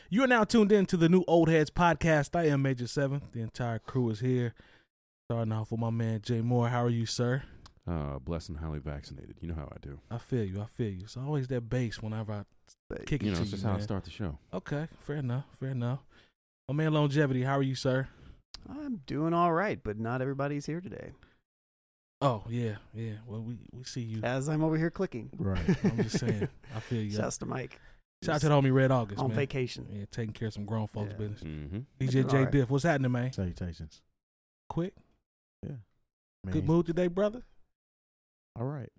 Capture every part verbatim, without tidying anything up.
You are now tuned in to the new Old Heads podcast. I am Major Seven. The entire crew is here. Starting off with my man Jay Moore. How are you, sir? Uh, blessed and highly vaccinated. You know how I do. I feel you. I feel you. It's always that bass whenever I kick it You know, to it's you, just how man. I start the show. Okay, fair enough. Fair enough. My man Longevity. How are you, sir? I'm doing all right, but not everybody's here today. Oh yeah, yeah. Well, we we see you. As I'm over here clicking. Right. I'm just saying. I feel you. Shouts to Mike. Shout out to the homie Red August, on man. vacation. Yeah, taking care of some grown folks' Yeah. business. Mm-hmm. D J All J right. Diff, what's happening, man? Salutations. Quick. Yeah. Man. Good mood today, brother? All right.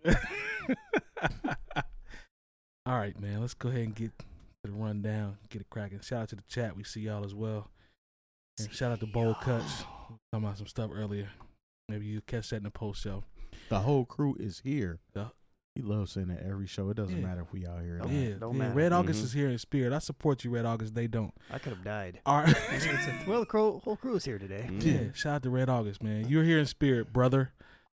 All right, man. Let's go ahead and get to the rundown, get it cracking. Shout out to the chat. We see y'all as well. And shout out to Bold Cuts. Talking about some stuff earlier. Maybe you catch that in the post show. The whole crew is here. Yeah. He loves saying that every show. It doesn't Yeah. matter if we out here. or Don't- not. Yeah, don't yeah. matter. Red August Mhm. is here in spirit. I support you, Red August. They don't. I could have died. All right. It's a- well, the crow, whole crew is here today. Mm. Yeah, shout out to Red August, man. You're here in spirit, brother.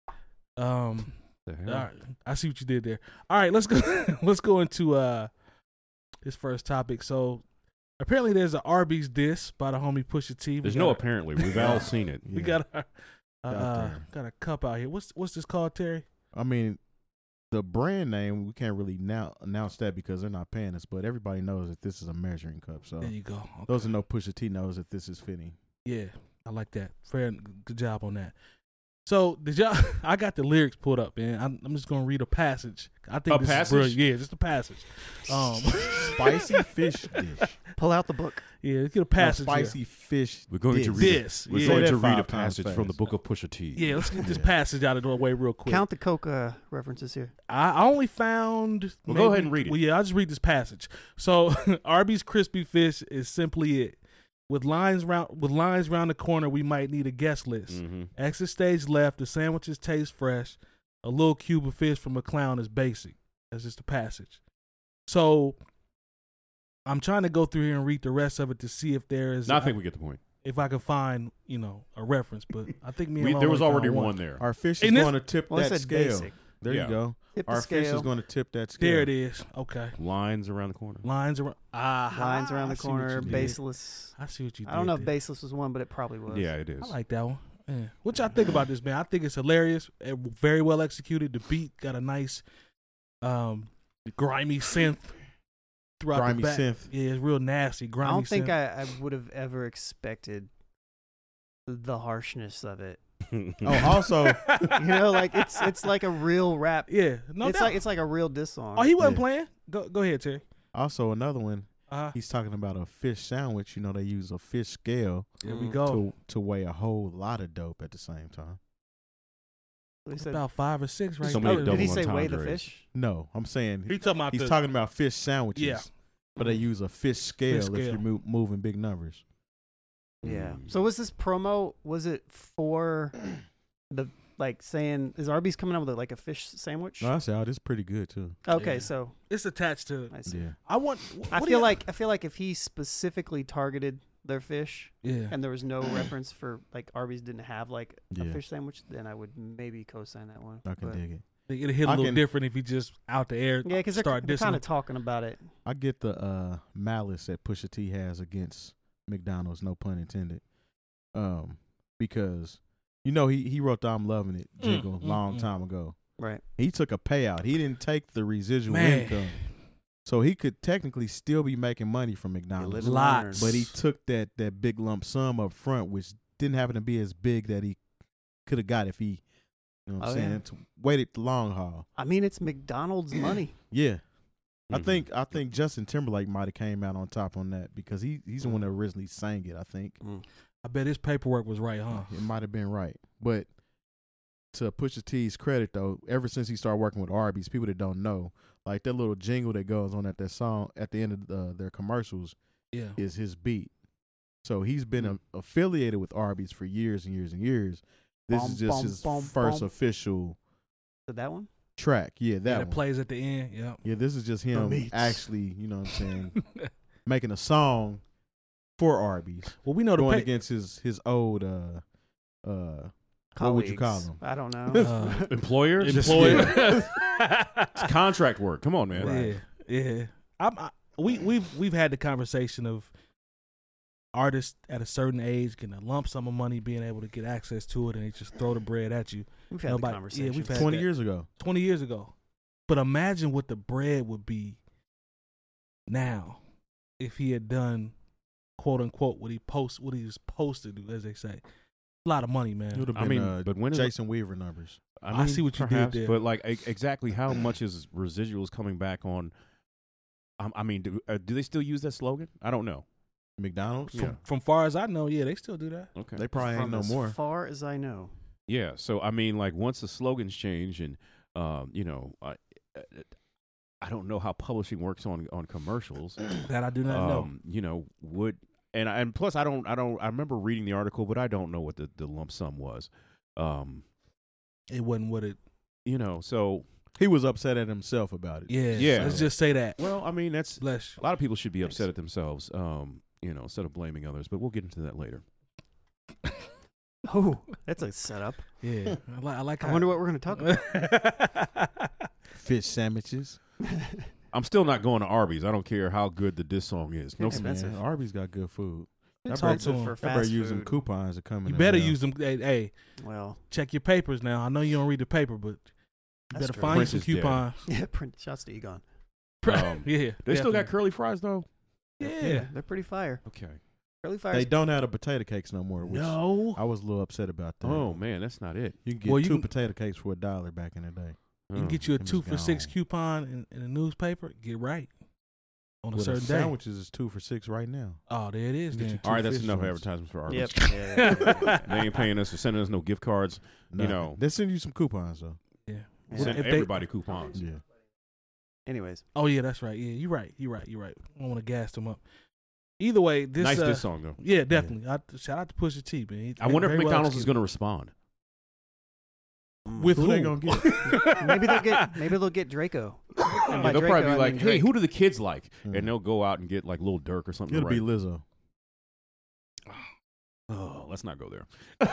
Um, The all hell? right, I see what you did there. All right, let's go. let's go into uh this first topic. So, apparently, there's an Arby's diss by the homie Pusha T. We There's got no a- apparently. We've all seen it. We Yeah. got a, uh, Out uh, there. got a cup out here. What's what's this called, Terry? I mean, the brand name, we can't really now announce that because they're not paying us, but everybody knows that this is a measuring cup. So There you go. Okay. those who know Pusha T knows that this is fitting. Yeah, I like that. Fair, good job on that. So did y'all? I got the lyrics pulled up, man. I'm, I'm just gonna read a passage. I think A this passage? is brilliant. Yeah, just a passage. Um, Spicy fish dish. Pull out the book. yeah, let's get a No, passage. here. spicy fish We're going dish. to read. This. We're Yeah. going Say to that read a five times passage from the fast. book of Pusha T. Yeah, let's get this Yeah. passage out of the way real quick. Count the Coca references here. I, I only found. Well, go maybe- ahead and read it. Well, yeah, I'll just read this passage. So, Arby's crispy fish is simply it. With lines round with lines round the corner, we might need a guest list. Mm-hmm. Exit stage left. The sandwiches taste fresh. A little cube of fish from a clown is basic. That's just a passage. So, I'm trying to go through here and read the rest of it to see if there is. No, I think we get the point. if I can find, you know, a reference. But I think me and We, Lon there was only already found one there. Our fish is And this- going to tip Well, it that said scale. basic. There Yeah. you go. Tip the Our fish scale. is going to tip that scale. There it is. Okay. Lines around the corner. Lines around. Ah, Lines around I the see what you corner. did. Baseless. I see what you did. I don't know if there. baseless was one, but it probably was. Yeah, it is. I like that one. Yeah. What y'all think about this, man? I think it's hilarious. eh, Very well executed. The beat got a nice, um, grimy synth throughout Grimy the back. synth. Yeah, it's real nasty. Grimy. I don't think synth. I, I would have ever expected the harshness of it. Oh, also, You know, like it's it's like a real rap. Yeah, no it's doubt. like it's like a real diss song. oh, he wasn't Yeah. playing. Go go ahead, Terry. also another one. Uh, He's talking about a fish sandwich. You know, they use a fish scale there we Mm. go. to to weigh a whole lot of dope at the same time. He It's said, about five or six, right? So many there. double did he say weigh the entendres. fish? No, I'm saying He talking about he's the, talking about fish sandwiches. Yeah. But they use a fish scale, Fish if scale. you're mo- moving big numbers. Yeah. Mm. So was this promo? Was it for the like saying is Arby's coming out with like a fish sandwich? No, I say, oh, this is pretty good too. Okay, Yeah. so It's attached to. I see. Yeah. I want. I what do feel you- like I feel like if he specifically targeted their fish Yeah. and there was no reference for like Arby's didn't have like a Yeah. fish sandwich, then I would maybe co-sign that one. I can But- dig it. It'd hit a I little can- different if he just out the air. Yeah, because they're, start they're dissing. kind him. of talking about it. I get the uh, malice that Pusha T has against McDonald's, no pun intended. Um, because you know he he wrote the "I'm Loving It" Mm, jingle mm, long mm. time ago. Right. He took a payout. He didn't take the residual Man. income, so he could technically still be making money from live McDonald's. and Lots. But he took that that big lump sum up front, which didn't happen to be as big that he could have got if he, you know what I'm Oh, saying, yeah. to waited the long haul. I mean, it's McDonald's money. Yeah. I Mhm. think I think Justin Timberlake might have came out on top on that because he he's the one that originally sang it. I think I bet his paperwork was right, huh? it might have been right, but to Pusha T's credit though, ever since he started working with Arby's, people that don't know, like that little jingle that goes on at that song at the end of the, their commercials Yeah. is his beat. So he's been a, affiliated with Arby's for years and years and years. This Bum, is just bum, his bum, first bum. official So that one? track. Yeah, that Yeah, one. that plays at the end. Yeah. Yeah, this is just him meats. actually, you know what I'm saying, making a song for Arby's, Well, we know the going pa- against his his old uh uh Colleagues. what would you call them? I don't know. Uh, Employers? employer. It's contract work. Come on, man. Right. Yeah, yeah. I'm, I, we we've we've had the conversation of artists at a certain age getting a lump sum of money, being able to get access to it, and they just throw the bread at you. We've had Nobody- the conversation. yeah, we've had Twenty that. years ago. twenty years ago. But imagine what the bread would be now if he had done, quote unquote, what he post what he was supposed to do, as they say. A lot of money, It man. would have I been mean, uh, but when is Jason Weaver numbers. I see what you did perhaps, there. But like e- exactly how much is residuals coming back on? Um, I mean, do, uh, do they still use that slogan? I don't know. McDonald's. Yeah. From, from far as I know, yeah, they still do that. Okay. They probably ain't From no as more. far as I know. Yeah. So I mean, like once the slogans change, and um, you know, I, I don't know how publishing works on on commercials. That I do not know. um, you know, would and I, and plus I don't I don't I remember reading the article, but I don't know what the, the lump sum was. Um, It wasn't what it. you know, so He was upset at himself about it. Yeah, Yeah. Let's just say that. well, I mean that's Bless a lot of people should be Thanks. upset at themselves. Um, you know, instead of blaming others, but we'll get into that later. Oh, that's a setup. you. Yeah, I, li- I like. I how- wonder what we're going to talk about. Fish sandwiches. I'm still not going to Arby's. I don't care how good the diss song is. No, It's Hey, man, expensive. Arby's got good food. It's Talk to expensive him. for I better fast use them food. coupons to come in. You the better mail. use them. Hey, hey, Well, check your papers now. I know you don't read the paper, but you That's better true. find Prince you is some dead. coupons. yeah, print shots to Egon. Um, yeah, they still got definitely. curly fries though. Yeah. They're pretty fire. Okay. Curly fire. They don't have the potato cakes no more. Which No. I was a little upset about that. Oh man, that's not it. You can get Well, you two can- potato cakes for a dollar back in the day. You can Oh. get you a them is two for six gone. coupon in, in a newspaper. Get right on a Well, the certain day. sandwiches is two for six right now. Oh, there it is. You get Then your All right, that's fish enough joints. advertisements for Arby's. Yep. Yeah, yeah, yeah. They ain't paying us or sending us no gift cards. Nah, You know. they send you some coupons though. Yeah. Yeah. Send If they- everybody coupons. Yeah. Anyways, Oh yeah, that's right. Yeah, you're right. You're right. You're right. I don't want to gas them up. Either way, this nice uh, diss song though. Yeah, definitely. I, shout out to Pusha T, man. He- I wonder if very well McDonald's is executed. going to respond. With Who who? they gonna get? maybe they'll get maybe they'll get Draco. And Yeah, by they'll Draco, probably I be like, mean "Hey, Drake. who do the kids like?" Hmm. And they'll go out and get like Lil Durk or something. It'll to be write. Lizzo. Oh, let's not go there.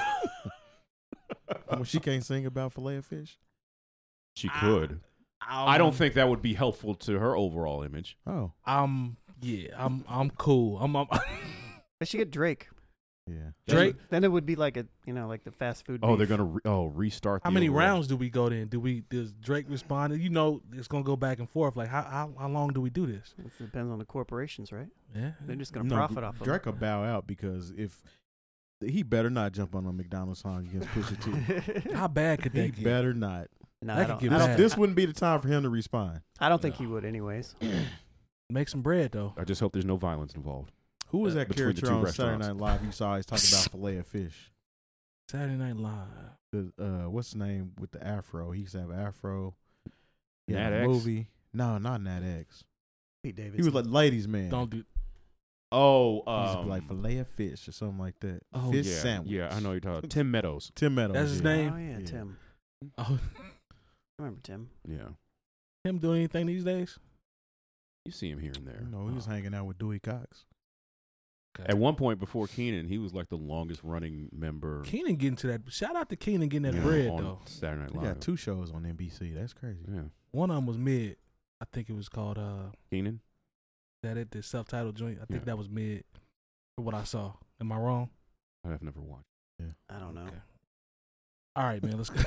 Well, she can't sing about filet of fish. She Ah, could. I Um, don't think that would be helpful to her overall image. Oh, I'm. Yeah, I'm. I'm cool. I'm. I'm They should get Drake. yeah. Drake. Then it would be like a you know like the fast food. Oh, beef. they're gonna re- oh restart. How the many overall- rounds do we go then? Do we? Does Drake respond? You know, it's gonna go back and forth. Like, how how, how long do we do this? It depends on the corporations, right? Yeah. They're just gonna No, profit off of Drake will bow out because if he better not jump on a McDonald's song against Pusha T. it. How bad could He that get? better not. no, That I could don't. get I This, don't, bad. this wouldn't be the time for him to respond. I don't think No. he would, anyways. Make some bread though. I just hope there's no violence involved. Who was Uh, that between the character two on Saturday restaurants. Night Live you saw always talking about filet of fish? Saturday Night Live. The, uh, what's his name with the afro? He used to have an afro. He Nat had a X? movie. No, not Nat X. Pete Davidson. He was like ladies' man. Don't do. Oh, He used to um, be like filet of fish or something like that. Oh, fish yeah, sandwich. yeah, I know you're talking. Tim Meadows. Tim Meadows. That's his yeah. name? Oh yeah, Yeah. Tim. Oh, I remember Tim. Yeah, him doing anything these days? you see him here and there. You know, he was Oh. hanging out with Dewey Cox. Okay. At one point before Keenan, he was like the longest running member. Keenan getting to that. Shout out to Keenan getting that you know, bread on though. Saturday Night He Live. got two shows on N B C. That's crazy. Yeah, One of them was mid. I think it was called uh Keenan. that it the self titled joint. I think Yeah. that was mid. For what I saw. Am I wrong? I have never watched. I don't know. Okay. All right, man. Let's go.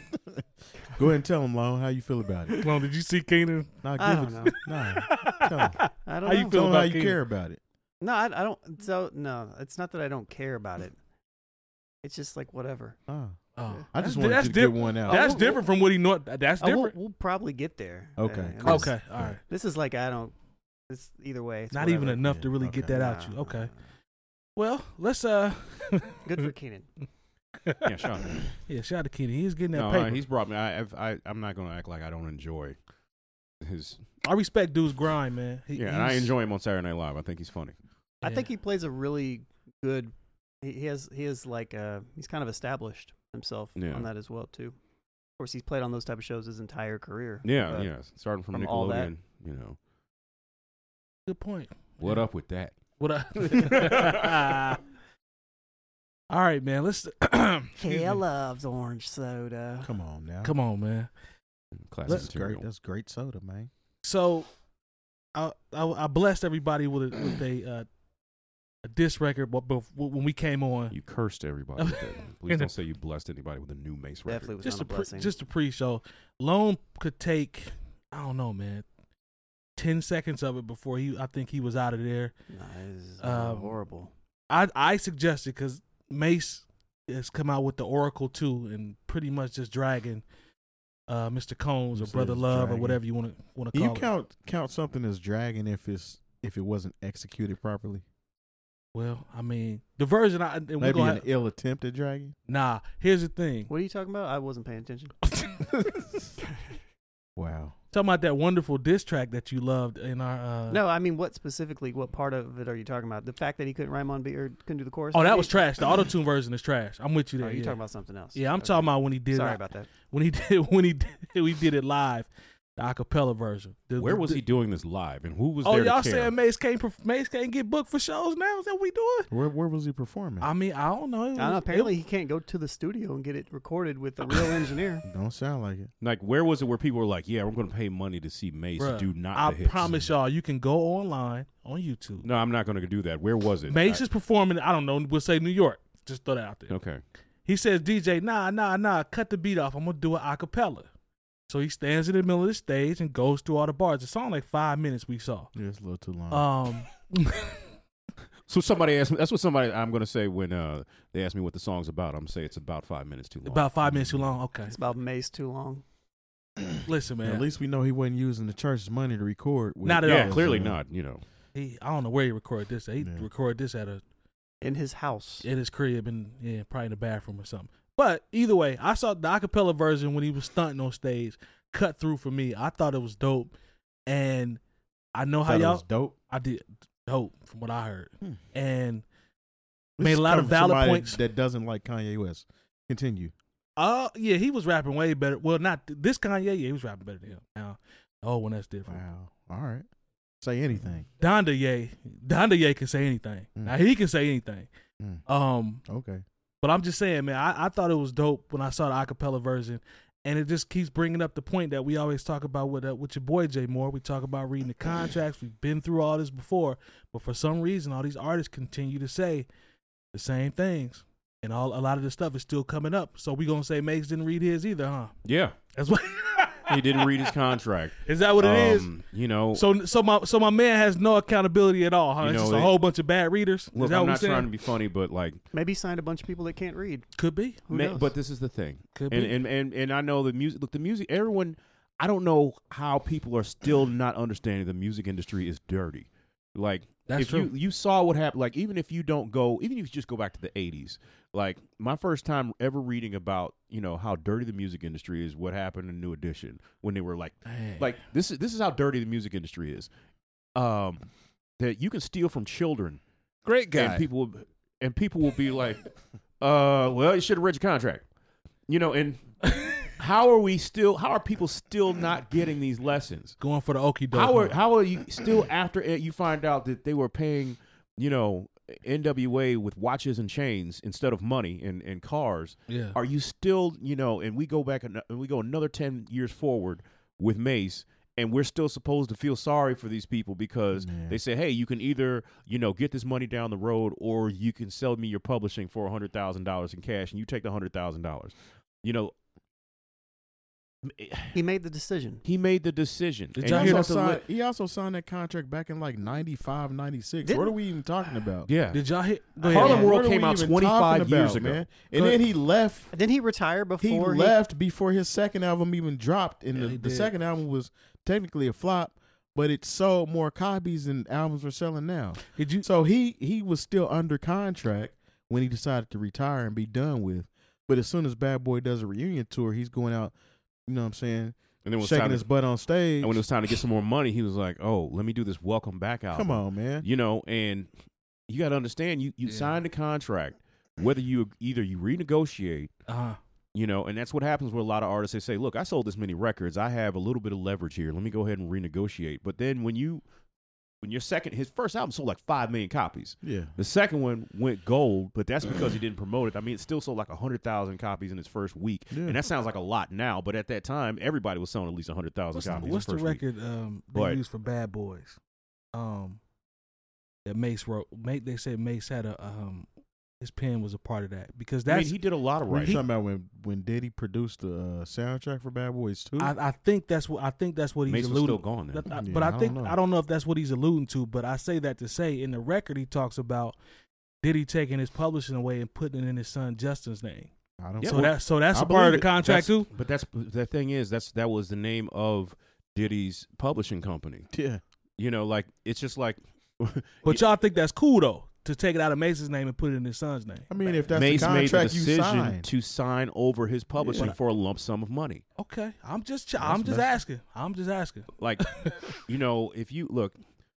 Go ahead and tell him, Lone, how you feel about it. Well, did you see Keenan? Nah, I give don't it. know. Nah, tell him. I don't How know. you feel Tell him about how you Keenan? care about it. No, I, I don't. So no, it's not that I don't care about it. It's just like whatever. Ah, Oh, I just that's, wanted that's you to diff- get one out. That's Oh, different from what he know. That's Oh, we'll, different. we'll probably get there. Okay, Uh, and cool. this- Okay, all right. This is like I don't. It's either way. It's Not even whatever. enough to Yeah, really get okay. that out Nah, you. Okay. nah, Well, let's uh. nah. Good for Keenan. Yeah, shout out to him. Yeah, shout out to Keenan. He's getting that No, paper. uh, he's brought me. I, I've, I, I'm not gonna act like I don't enjoy his. I respect dude's grind, man. He, Yeah, and I he's- enjoy him on Saturday Night Live. I think he's funny. I think yeah. he plays a really good. He, he has. He has like. Uh, he's kind of established himself Yeah. on that as well too. Of course, he's played on those type of shows his entire career. Yeah, but yeah. Starting from, from all that- Nickelodeon, you know. Good point. What Yeah. up with that? What up? All right, man. Let's. excuse Kale me. loves orange soda. Come on now. Come on, man. Classic That's great. material. That's great soda, man. So, I, I I blessed everybody with a, with a uh, a diss record, but, but when we came on, You cursed everybody. With that. Please don't say you blessed anybody with a new Mace record. Definitely was just not a a pre, blessing. just a pre-show. Lone could take, I don't know, man, ten seconds of it before he. I think he was out of there. Nah, it's Um, horrible. I I suggested because Mace has come out with the Oracle too, and pretty much just dragging uh, Mister Combs You or said Brother it's Love or dragging. whatever you want to want to Do call you it. count count something as dragging if it's if it wasn't executed properly? Well, I mean, the version I and we're Maybe gonna an have, ill attempt at dragging. nah. Here's the thing. What are you talking about? I wasn't paying attention. Wow. Talking about that wonderful diss track that you loved in our. Uh, No, I mean, what specifically? What part of it are you talking about? The fact that he couldn't rhyme on beat or couldn't do the chorus? Oh, on that beat? was trash. The auto tune version is trash. I'm with you Oh, there. you're yeah. talking about something else. Yeah, I'm Okay. talking about when he did. Sorry it, about that. when he did when he did we did it live, the acapella version. The- Where the- was the- he doing this live, and who was Oh, there y'all to care? saying Mace can't perf- Mace can't get booked for shows now? Is that what we doing? Where where was he performing? I mean, I don't know. It I don't know, was- apparently, it- he can't go to the studio and get it recorded with a real engineer. Don't sound like it. Like, where was it where people were like, "Yeah, we're going to pay money to see Mace Bruh, do not I the hits"? promise y'all, you can go online on YouTube. No, I'm not going to do that. Where was it? Mace I- is performing. I don't know. We'll say New York. Just throw that out there. okay. He says, D J, nah, nah, nah, cut the beat off. I'm gonna do an acapella. So he stands in the middle of the stage and goes through all the bars. It's only like five minutes we saw. Yeah, it's a little too long. Um, So somebody asked me. That's what somebody I'm going to say when uh, they ask me what the song's about. I'm going to say it's about five minutes too long. about five minutes too long. Okay, It's about Mace too long. listen, man. At least we know he wasn't using the church's money to record. with- Not at yeah, all. clearly So, not. You know, He, I don't know where he recorded this. He Yeah. recorded this at a In his house. at his crib and yeah, probably in the bathroom or something. But either way, I saw the acapella version when he was stunting on stage. Cut through for me. I thought it was dope, and I know how Thought it y'all. was dope. I did dope from what I heard, Hmm. and This Made a is lot of coming from valid somebody points. that doesn't like Kanye West. Continue. uh, yeah, he was rapping way better. Well, not this Kanye. Yeah, he was rapping better than him. Now, oh, when that's different. Wow. All right. Say anything. Donda Ye, Donda Ye can say anything. Mm. Now he can say anything. Mm. Um, Okay. but I'm just saying, man, I, I thought it was dope when I saw the acapella version, and it just keeps bringing up the point that we always talk about with uh, with your boy Jay Moore. We talk about reading the contracts. We've been through all this before, but for some reason, all these artists continue to say the same things, and all a lot of this stuff is still coming up. So we gonna say Mace didn't read his either, huh? yeah, That's what. he didn't read his contract. Is that what it is? Um, You know, So so my so my man has no accountability at all, huh? You It's know, just a it- whole bunch of bad readers. look, is that I'm what not we're saying? trying to be funny, but like, Maybe he signed a bunch of people that can't read. Could be. Who ma- knows? but this is the thing. Could and, be. and and and I know the music. Look, the music. Everyone. I don't know how people are still not understanding the music industry is dirty. Like, That's if true. you you saw what happened. Like, even if you don't go, even if you just go back to the eighties. Like, my first time ever reading about, you know, how dirty the music industry is, what happened in New Edition when they were like, Dang. like this is this is how dirty the music industry is. Um, that you can steal from children. Great And people will, and people will be like, uh, well, you should have read your contract. You know, and how are we still, how are people still not getting these lessons? going for the okie doke. How are, how are you still, after it, you find out that they were paying, you know, N W A with watches and chains instead of money and, and cars? Yeah. Are you still, you know, and we go back and we go another ten years forward with Mace, and we're still supposed to feel sorry for these people because Yeah. they say, hey, you can either, you know, get this money down the road, or you can sell me your publishing for one hundred thousand dollars in cash, and you take the one hundred thousand dollars. You know, He made the decision. he made the decision. Did And y'all you hear have also to signed, let- he also signed that contract back in like ninety-five, ninety-six. Didn't- What are we even talking about? yeah. Did y'all hit? Go ahead. Harlem man. World What are came we out even twenty-five talking years about, ago. man. And Go then ahead. he left. Didn't he retire He before left before his second album even dropped, and Yeah, the, he the did. second album was technically a flop, but it sold more copies than albums are selling now. Did you? So he he was still under contract when he decided to retire and be done with. But as soon as Bad Boy does a reunion tour, he's going out, you know what I'm saying, And then it was shaking time his to, butt on stage. and when it was time to get some more money, he was like, oh, let me do this Welcome Back album. Come on, man. You know, and you got to understand, you, you Yeah. signed a contract, whether you either you renegotiate, Uh, you know, and that's what happens with a lot of artists. They say, look, I sold this many records. I have a little bit of leverage here. Let me go ahead and renegotiate. But then when you when your second, his first album sold like five million copies. Yeah. The second one went gold, but that's because he didn't promote it. I mean, it still sold like one hundred thousand copies in its first week. Yeah. And that sounds like a lot now, but at that time, everybody was selling at least one hundred thousand What's, copies. the, what's in the first week. record um, they What? used for Bad Boys? Um, that Mace wrote. Mace, they said Mace had a um, his pen was a part of that because I that's. mean, he did a lot of What are you writing. talking about when when Diddy produced the uh, soundtrack for Bad Boys two? I, I think that's what I think that's what he's Mace was alluding. still gone then. That- I- Yeah, but I, I don't think know. I don't know if that's what he's alluding to. But I say that to say in the record he talks about Diddy taking his publishing away and putting it in his son Justin's name. I don't. Yeah, so well, that so that's I a part of the believe it. contract That's- too. But that's the thing is that's that was the name of Diddy's publishing company. Yeah. You know, like it's just like But y'all think that's cool though to take it out of Mace's name and put it in his son's name. I mean, if that's Mace the made the contract you decision signed, to sign over his publishing Yeah. for a lump sum of money. Okay, I'm just That's- I'm just that's- asking. I'm just asking. Like, you know, if you look,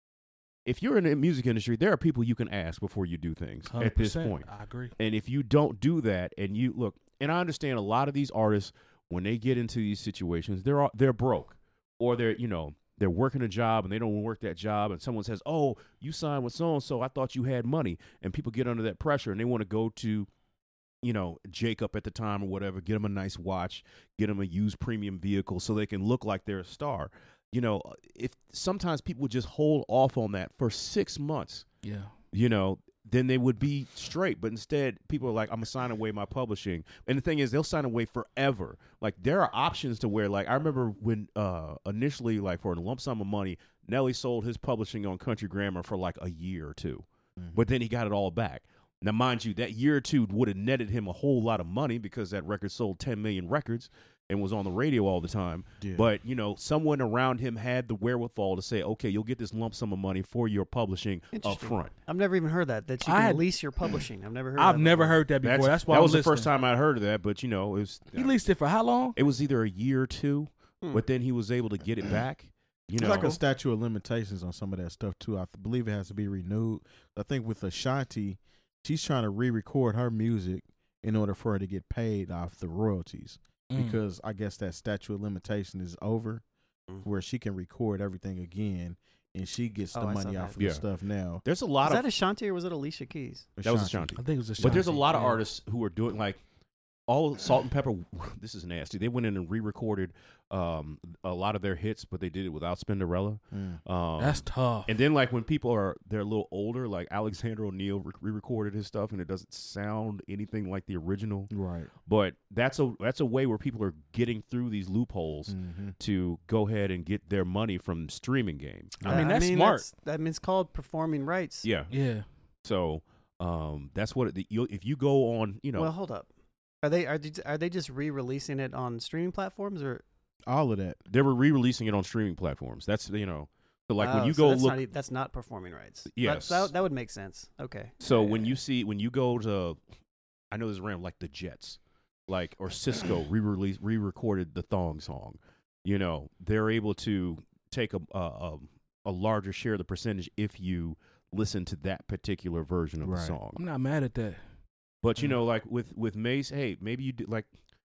if you're in the music industry, there are people you can ask before you do things at this one hundred percent. point. I agree. And if you don't do that, and you look, and I understand a lot of these artists when they get into these situations, they're all- they're broke, or they're you know they're working a job and they don't want to work that job, and someone says, "Oh, you signed with so and so, I thought you had money," and people get under that pressure and they want to go to, you know, Jacob at the time or whatever, get them a nice watch, get them a used premium vehicle so they can look like they're a star. You know, if sometimes people would just hold off on that for six months, Yeah. you know, then they would be straight. But instead, people are like, I'm going to sign away my publishing. And the thing is, they'll sign away forever. Like, there are options to where, like, I remember when uh, initially, like, for a lump sum of money, Nelly sold his publishing on Country Grammar for like a year or two. Mhm. But then he got it all back. Now, mind you, that year or two would have netted him a whole lot of money because that record sold ten million records and was on the radio all the time. Yeah. But, you know, someone around him had the wherewithal to say, okay, you'll get this lump sum of money for your publishing up Interesting. front. I've never even heard that. That you I can had- lease your publishing. I've never heard. I've that never before. heard that before. That's, why that I'm was the listening. first time I heard of that, but, you know, it was He leased it for how long? it was either a year or two, Hmm. but then he was able to get it back. You It's know, like a statute of limitations on some of that stuff too. I believe it has to be renewed. I think with Ashanti, she's trying to re-record her music in order for her to get paid off the royalties Mm. because I guess that statute of limitation is over, Mm. where she can record everything again and she gets the Oh, I saw money that. off of Yeah. the stuff now. there's a lot Was of that Ashanti or was it Alicia Keys? that was Ashanti. I think it was a But there's a Ashanti, lot of yeah. artists who are doing like all Salt and Pepper. This is nasty. They went in and re-recorded um, a lot of their hits, but they did it without Spinderella. Mm. Um, That's tough. and then like when people are they're a little older, like Alexander O'Neal re- re-recorded his stuff, and it doesn't sound anything like the original. Right. But that's a that's a way where people are getting through these loopholes Mm-hmm. to go ahead and get their money from streaming game. I mean, Uh, that's smart. that's- That means called performing rights. Yeah. Yeah. So um, that's what it, you, if you go on, you know, Well, hold up. Are they are they, are they just re-releasing it on streaming platforms or All of that. they were re-releasing it on streaming platforms. That's you know, so like when Oh, you so go that's look. not e- that's not performing rights. That- Yes. that, that would make sense. Okay. so Yeah, when yeah, you yeah. see when you go to, I know this is random, like the Jets, like or Cisco re-release re-recorded the Thong song. You know, they're able to take a a, a a larger share of the percentage if you listen to that particular version of Right. the song. I'm not mad at that. But you Mm. know, like with with Mace, hey, maybe you did like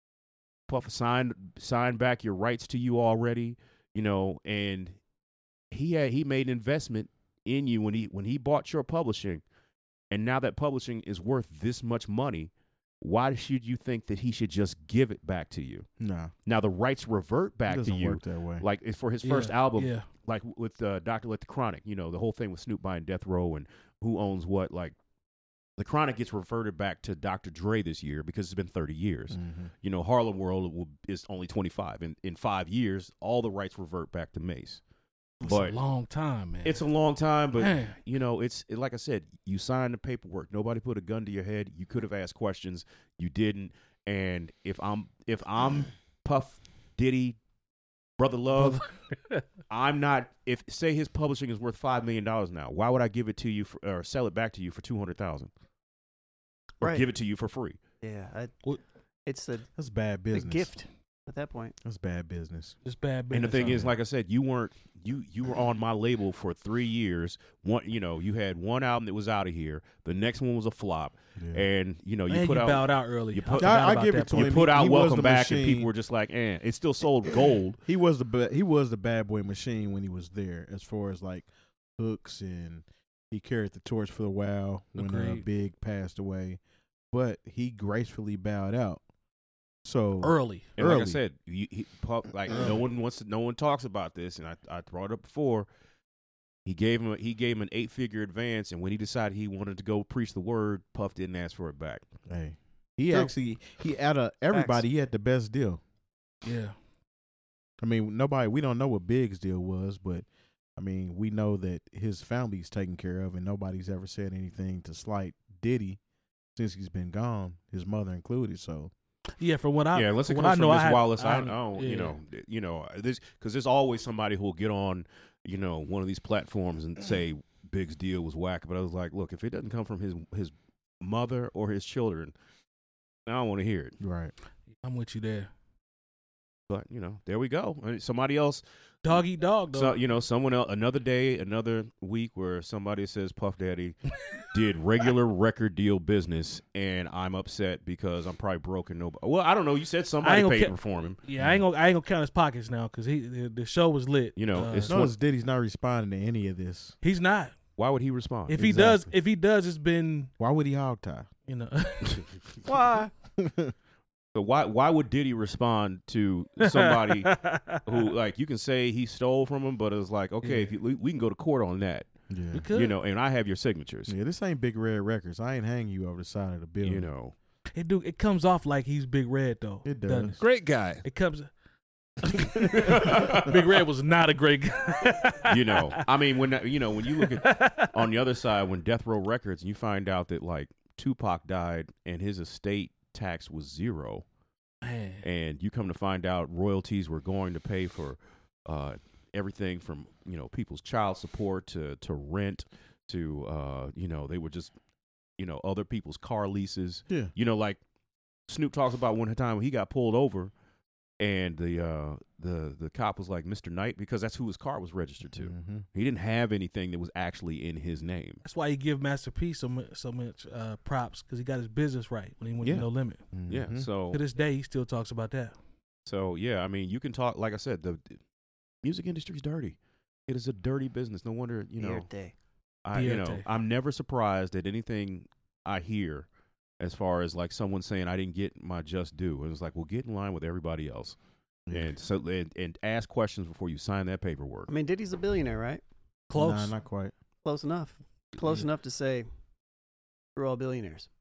Puff signed signed back your rights to you already, you know, and he had he made an investment in you when he when he bought your publishing, and now that publishing is worth this much money. Why should you think that he should just give it back to you? Nah. Now the rights revert It back to doesn't you, work that way. like it's for his Yeah, first album, Yeah. like with uh, Doctor Let the Chronic, you know, the whole thing with Snoop buying Death Row and who owns what. Like, the Chronic gets reverted back to Doctor Dre this year because it's been thirty years. Mhm. You know, Harlem World will, is only twenty-five. In in five years, all the rights revert back to Mace. It's But a long time, man. it's a long time, but Man. you know, it's it, like I said, you signed the paperwork. Nobody put a gun to your head. You could have asked questions. You didn't. And if I'm if I'm Puff Diddy, Brother Love, I'm not. If say his publishing is worth five million dollars now, why would I give it to you for, or sell it back to you for two hundred thousand, or Right. give it to you for free? Yeah, I, What- it's the, That's bad the business. gift at that point. That's bad business. Just bad business. And the thing on is, it. like I said, you weren't you you were on my label for three years. One, you know, you had one album that was out of here. The next one was a flop, Yeah. and you know, you and put you out bowed out early. you I put- forgot I- I about give that it to part. you him. put He- out he was Welcome the Back, and machine. people were just like, "Eh." It still sold gold. He was the ba- he was the bad boy machine when he was there, as far as like hooks, and he carried the torch for a while when uh, Agreed. Big passed away. But he gracefully bowed out. So Early. And like I Early. said, you, he, Puff, like no one wants to, no one talks about this, and I, I brought it up before. He gave him a, he gave him an eight figure advance, and when he decided he wanted to go preach the word, Puff didn't ask for it back. hey, he True. actually he out of everybody he had the best deal. Yeah. I mean, nobody we don't know what Big's deal was, but I mean, we know that his family's taken care of, and nobody's ever said anything to slight Diddy since he's been gone, his mother included. So Yeah, from what I yeah, unless it from comes what I know, from I Miss had- Wallace, I, I don't, don't- you yeah. know, you know, this because there's always somebody who will get on, you know, one of these platforms and say Big's deal was whack. But I was like, look, if it doesn't come from his his mother or his children, I don't want to hear it. right, I'm with you there. But you know, there we go. And somebody else, Dog eat dog, though. so you know, someone else, another day, another week where somebody says Puff Daddy did regular record deal business, and I'm upset because I'm probably broken. Nobody. Well, I don't know. You said I somebody ain't gonna paid ca- for him. yeah, I ain't gonna I ain't gonna count his pockets now because he the, the show was lit. You know, Uh, it's notice Diddy's not responding to any of this. he's not. Why would he respond? If he does, Exactly. if he does, it's been Why would he hog tie? you know. Why? So why why would Diddy respond to somebody who, like, you can say he stole from him, but it's like, okay, Yeah. if you, we, we can go to court on that, Yeah, We could. you know, and I have your signatures, yeah. This ain't Big Red Records. I ain't hanging you over the side of the building. you know. It do. It comes off like he's Big Red though. It doesn't does. Great guy. It comes. Big Red was not a great guy. You know, I mean, when that- you know when you look at on the other side, when Death Row Records, and you find out that like Tupac died and his estate tax was zero, Man. and you come to find out royalties were going to pay for uh, everything from, you know, people's child support to to rent to uh, you know, they were just, you know, other people's car leases. Yeah. You know, like Snoop talks about one time when he got pulled over, and the uh, the the cop was like, Mister Knight, because that's who his car was registered to. Mm-hmm. He didn't have anything that was actually in his name. That's why you give Master P so much, so much uh, props because he got his business right when he went Yeah. to No Limit. Yeah. Mm-hmm. So To this day, he still talks about that. so yeah, I mean, you can talk, like I said, the, the music industry's dirty. It is a dirty business. No wonder, you know, Day. I you know, Dierte. I'm never surprised at anything I hear as far as like someone saying I didn't get my just due. And it's like, well, get in line with everybody else. And so and, and ask questions before you sign that paperwork. I mean, Diddy's a billionaire, right? Close. Nah, not quite. Close enough. Close Yeah. enough to say we're all billionaires.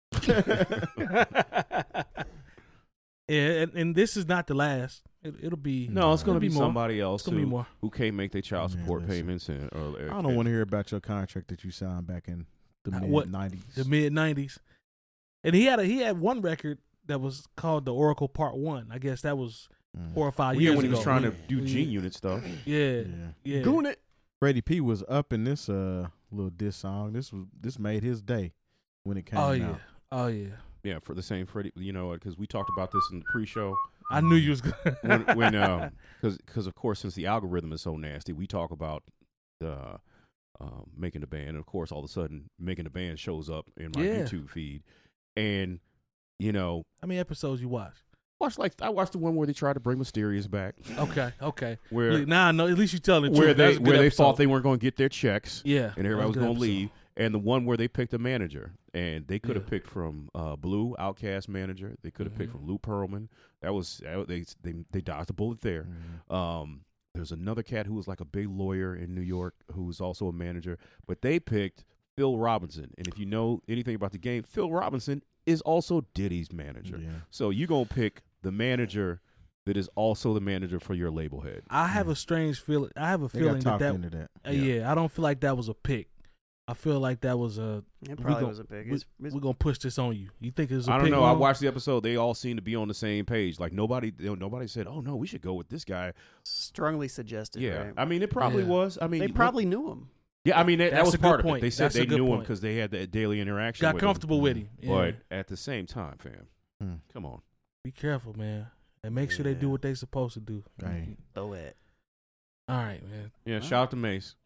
Yeah, and, and this is not the last. It, it'll be No, it's going it'll to be, more. somebody else It's gonna be who, more. who can't make their child Man, support listen. payments. And, or, I don't want to hear about your contract that you signed back in the Uh, mid what? nineties. The mid nineties, and he had a he had one record that was called the Oracle Part One. I guess that was four or five Well, yeah, years when he ago. was trying to We- do we- G Unit stuff. Yeah, Yeah. yeah. Goon it. Freddie P was up in this uh little diss song. This was this made his day when it came Oh out. yeah, oh yeah. Yeah, for the same Freddie, you know, because we talked about this in the pre-show. I knew you was gonna. when, when um, because because of course, since the algorithm is so nasty, we talk about the um, making the band, and of course, all of a sudden, making the band shows up in my Yeah. YouTube feed, and you know, How many episodes you watch? watch like I watched the one where they tried to bring Mysterious back, Okay, okay. where Look, now I know. At least you telling the where truth. That they was a good where they episode. thought they weren't going to get their checks, Yeah, and everybody was that a going to good leave. And the one where they picked a manager, and they could have Yeah. picked from uh, Blue, Outkast manager. They could have picked Mhm. from Lou Pearlman. That was that, they they they dodged a bullet there. Mhm. Um, there's another cat who was like a big lawyer in New York who was also a manager, but they picked Phil Robinson. And if you know anything about the game, Phil Robinson is also Diddy's manager. Yeah. So you gonna pick the manager that is also the manager for your label head. I have a strange feeling. I have a They feeling got that talked that into that. uh, yeah. I don't feel like that was a pick. I feel like that was a. It We probably gon- was a big. we- It's, it's, We're gonna push this on you. You think it's a I don't pick know. I one? watched the episode. They all seem to be on the same page. Like nobody, you know, nobody said, "Oh no, we should go with this guy." strongly suggested. Yeah, right? I mean, it probably Yeah. was. I mean, they look- probably knew him. yeah. I mean, that, that That's was a good part of it. point. They said That's a they good knew him point. because they had that daily interaction. Got with him. comfortable with him. Yeah. But at the same time, fam, Hmm. come on. Be careful, man, and make sure they do Yeah. what they supposed to do. Right. Oh, it. All right, man. Yeah, Huh? shout out to Mace.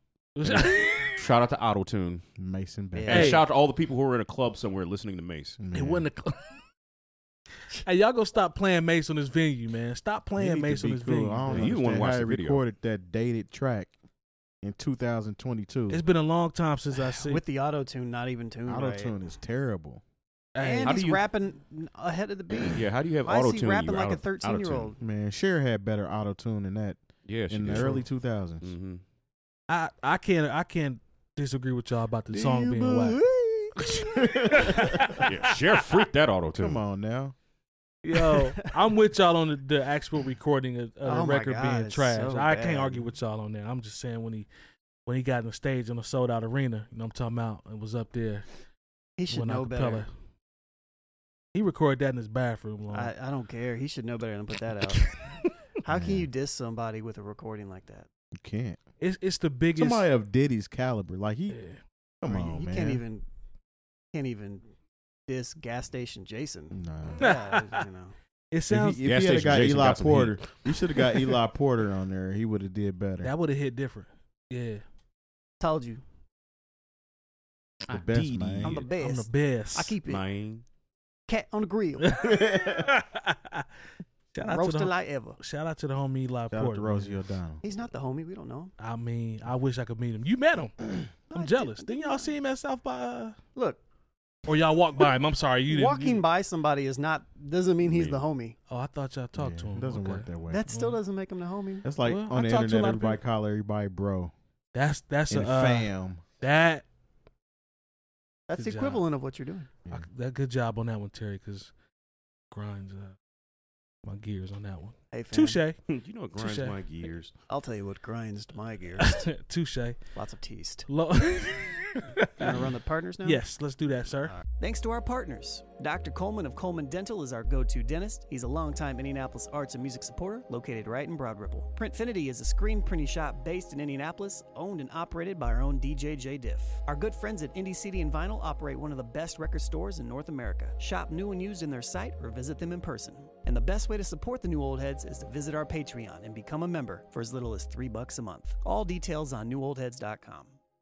Shout out to AutoTune. Mason Bay. Yeah. And Hey. shout out to all the people who are in a club somewhere listening to Mace. It wasn't a. Cl- hey, y'all go stop playing Mace on this venue, man. Stop playing Mace on this venue. I don't Yeah, you the one understand watch how the he video. recorded that dated track in two thousand twenty-two. It's been a long time since I see. With the auto tune, not even tuned. Auto right. tune is terrible. Hey, And How do he's you- rapping ahead of the beat. Yeah, how do you have Why auto is he tune? rapping like a thirteen year old? Man, Cher had better auto tune than that Yeah, she in the did. early two thousands. Mm-hmm. I I can't I can't disagree with y'all about the song being whack. Yeah, Cher freaked that auto tune. Come on now. Yo, I'm with y'all on the, the actual recording of, of the Oh my record God, being it's trash. so I bad. can't argue with y'all on that. I'm just saying when he when he got on the stage in a sold out arena, you know what I'm talking about, and was up there. He should went know acapella. better. He recorded that in his bathroom. Long. I, I don't care. He should know better than put that out. How can Man. you diss somebody with a recording like that? You can't. It's it's the biggest. Somebody of Diddy's caliber. Like, he, Yeah. come Or you, on, you man. can't even can't even diss gas station Jason. Nah. Yeah, you know. It If sounds he, if Gas he had Station got Jason Eli got some heat. Porter, we should have got Eli Porter on there. He would have did better. that would have hit different. Yeah, Told you, the best, man. I'm the best. I'm the best. I keep it Mine. cat on the grill, shout out to roasted the like ever. shout out to the homie Eli Shout out Porter. to Rosie man. O'Donnell. He's not the homie. We don't know him. I mean, I wish I could meet him. You met him. I'm I jealous. did- Didn't y'all see him at South by? Uh, Look, or y'all walked by him? I'm sorry, you didn't. walking you- by somebody is not doesn't mean he's Me. the homie. Oh, I thought y'all talked Yeah, to him. It doesn't Okay. work that way. That still Well. doesn't make him the homie. That's like Well, on I the talked to a internet, lot of everybody call everybody bro That's that's and a uh, fam. that That's the Good job. equivalent of what you're doing. Yeah. I, that good job on that one, Terry, because grinds uh, my gears on that one. Hey, fam, Touche, You know what grinds Touche. my gears? I'll tell you what grinds my gears. touche. Lots of teased. Lo- You want to run the partners now? yes, let's do that, sir. Thanks to our partners. Doctor Coleman of Coleman Dental is our go-to dentist. He's a longtime Indianapolis arts and music supporter located right in Broad Ripple. Printfinity is a screen printing shop based in Indianapolis, owned and operated by our own D J J Diff. Our good friends at Indie C D and Vinyl operate one of the best record stores in North America. Shop new and used in their site or visit them in person. And the best way to support the New Old Heads is to visit our Patreon and become a member for as little as three bucks a month. All details on new old heads dot com.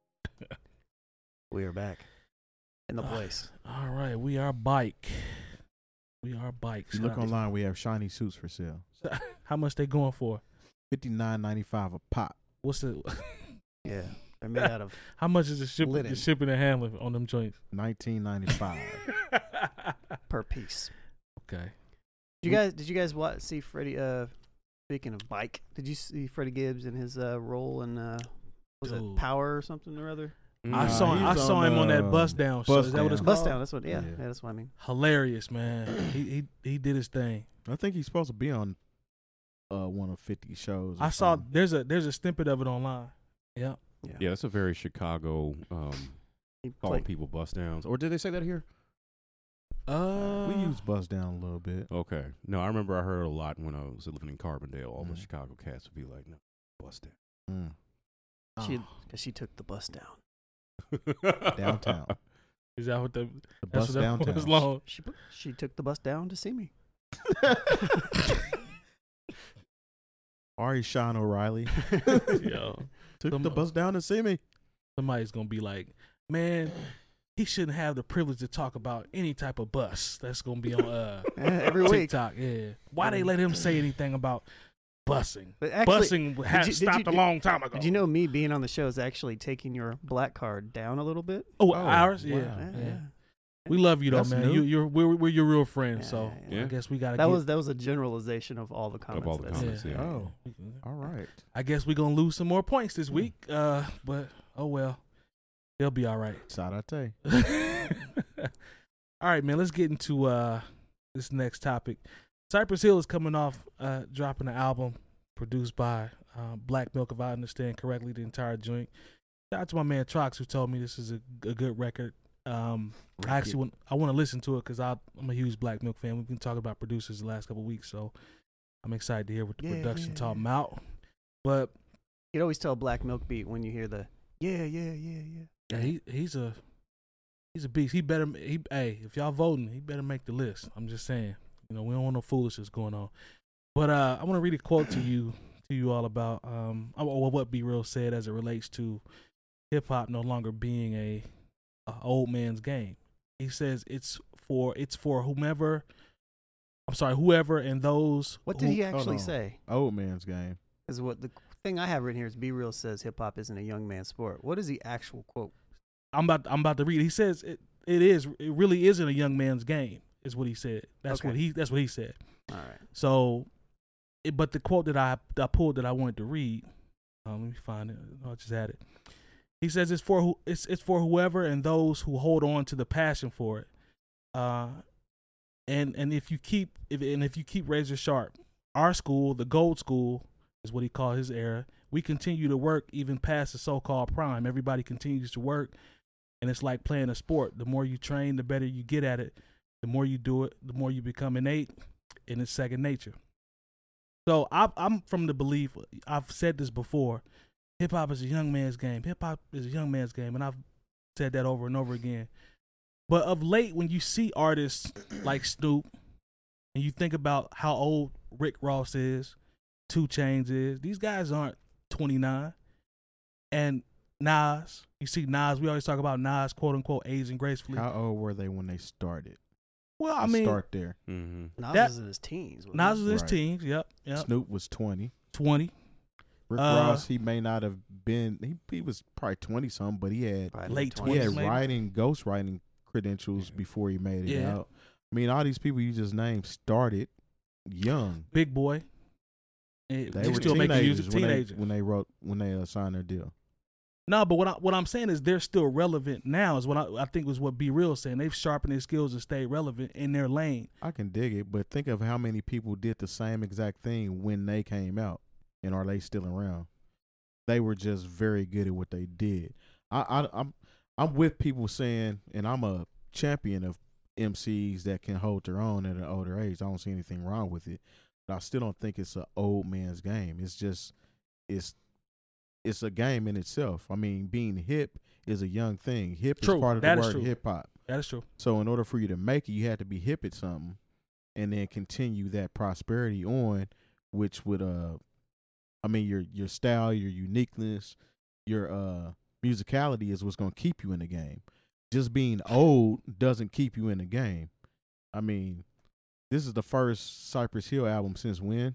We are back in the Ah. place. All right, we are bike. We are bike. If you Shout look out to- online, we have shiny suits for sale. How much they going for? Fifty nine ninety five a pop. What's the? Yeah, they're made out of. How much is the shipping? Linen. The shipping and handling on them joints? Nineteen ninety five. per piece. Okay. Did you guys did you guys watch, see Freddie? Uh, speaking of bike, did you see Freddie Gibbs in his uh, role in uh, was Dude. it Power or something or other? I Nah, saw he I was saw on, him on that uh, bust down show. Bust Is that what it's Down. called? Bust down. That's what. Yeah, Yeah. yeah, that's what I mean. Hilarious, man. he he he did his thing. I think he's supposed to be on uh, one of fifty shows. or I saw something. there's a there's a snippet of it online. Yep. Yeah, that's a very Chicago um, He calling played, people bust downs. Or did they say that here? Uh, we use bust down a little bit. Okay. No, I remember I heard a lot when I was living in Carbondale. All the Mhm. Chicago cats would be like, no, bust Mm. she oh, because she took the bus down. down. Downtown. is that what the The that's bus what that downtown. was long? She she took the bus down to see me. Ari Sean O'Reilly Yo, took Some- the bus down to see me. somebody's gonna be like, man, he shouldn't have the privilege to talk about any type of bus. That's gonna be on uh Yeah, every week. TikTok. Yeah, why they let him say anything about busing? But actually, Busing had you- did stopped you- a long time ago. did you know me being on the show is actually taking your black card down a little bit? Oh, Oh, ours. wow. Yeah, Yeah, yeah. yeah. We love you though, That's man. new. You, you're we're, we're your real friends. Yeah, so yeah, yeah. I guess we gotta. That get, was that was a generalization of all the comments. all the that I comments, said. yeah. Oh, all right. I guess we're gonna lose some more points this Hmm. week. Uh, but oh well, they'll be all right. Sarate. All right, man. Let's get into uh this next topic. Cypress Hill is coming off uh dropping an album produced by uh, Black Milk, if I understand correctly, the entire joint. Shout out to my man Trox who told me this is a, a good record. Um, I actually want I want to listen to it because I'm a huge Black Milk fan. We've been talking about producers the last couple of weeks, so I'm excited to hear what the Yeah, production yeah, talking yeah. about. But You'd always tell Black Milk Beat when you hear the yeah, yeah, yeah, yeah. yeah, he he's a he's a beast. He better he hey if y'all voting, he better make the list. I'm just saying, you know, we don't want no foolishness going on. But uh, I want to read a quote to you to you all about um or what B Real said as it relates to hip hop no longer being a, a old man's game. He says it's for it's for whomever. I'm sorry, whoever and those. What did who, he actually on. say? Old man's game. Is what the thing I have written here is Be Real says hip hop isn't a young man's sport. What is the actual quote? I'm about I'm about to read. He says it, it is it really isn't a young man's game, is what he said. That's Okay. what he that's what he said. All right. So, it, but the quote that I that I pulled that I wanted to read, um, let me find it. I just had it. He says it's for who it's it's for whoever and those who hold on to the passion for it. Uh, and and if you keep if and if you keep razor sharp, our school, the Gold School, is what he called his era. We continue to work even past the so-called prime. Everybody continues to work, and it's like playing a sport. The more you train, the better you get at it. The more you do it, the more you become innate, and it's second nature. So I, I'm from the belief, I've said this before, hip-hop is a young man's game. Hip-hop is a young man's game, and I've said that over and over again. But of late, when you see artists like Snoop, and you think about how old Rick Ross is, two Chainz is, these guys aren't twenty-nine. And Nas, you see Nas, we always talk about Nas, quote-unquote, aging gracefully. How old were they when they started? Well, I Let's mean, start there. Mm-hmm. Nas That- was in his teens. wasn't Nas he? was in his Right. teens, yep, yep, Snoop was twenty. twenty. Rick Uh, Ross, he may not have been. He he was probably twenty something, but he had Probably late late he twenties, had maybe. writing, ghost writing credentials before he made it Yeah. out. I mean, all these people you just named started young. Big Boy. And They they were still making teenagers music, when they, teenagers. when they wrote when they uh, signed their deal. No, but what I, what I'm saying is they're still relevant now. Is what I, I think was what Be Real saying. They've sharpened their skills and stayed relevant in their lane. I can dig it, but think of how many people did the same exact thing when they came out, and are they still around? They were just very good at what they did. I, I I'm I'm with people saying, and I'm a champion of M Cs that can hold their own at an older age. I don't see anything wrong with it, but I still don't think it's an old man's game. It's just it's it's a game in itself. I mean, being hip is a young thing. Hip True. is part of That the is word true. hip hop. That is true. So in order for you to make it, you had to be hip at something, and then continue that prosperity on, which would uh, I mean your your style, your uniqueness, your uh musicality is what's gonna keep you in the game. Just being old doesn't keep you in the game. I mean, this is the first Cypress Hill album since when?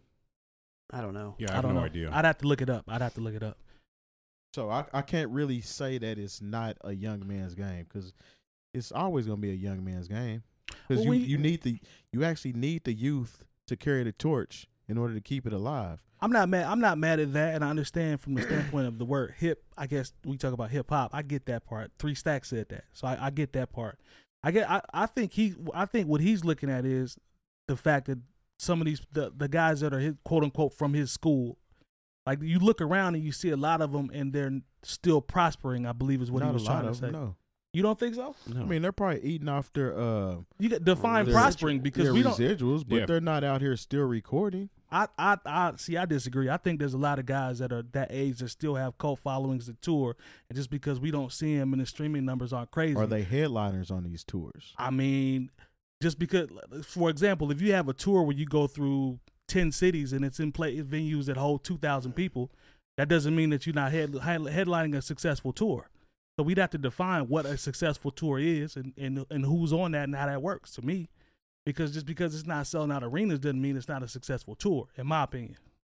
I don't know. Yeah, I I have don't no know. idea. I'd have to look it up. I'd have to look it up. So I I can't really say that it's not a young man's game, because it's always gonna be a young man's game. Because Well, you, we- you need the you actually need the youth to carry the torch in order to keep it alive. I'm not mad. I'm not mad at that, and I understand from the standpoint of the word hip. I guess we talk about hip hop. I get that part. Three Stacks said that, so I, I get that part. I get. I, I think he. I think what he's looking at is the fact that some of these the, the guys that are his, quote unquote from his school, like you look around and you see a lot of them, and they're still prospering. I believe is what Not he was a lot trying to of say. them, no. You don't think so? No. I mean, they're probably eating off their uh You got define their- prospering because their we don't. residuals, but Yeah. they're not out here still recording. I, I, I see. I disagree. I think there's a lot of guys that are that age that still have cult followings that tour, and just because we don't see them and the streaming numbers aren't crazy, Are they headliners on these tours? I mean, just because, for example, if you have a tour where you go through ten cities and it's in play venues that hold two thousand people, that doesn't mean that you're not head, head, headlining a successful tour. So we'd have to define what a successful tour is and, and and who's on that and how that works. To me. Because just because it's not selling out arenas doesn't mean it's not a successful tour, in my opinion.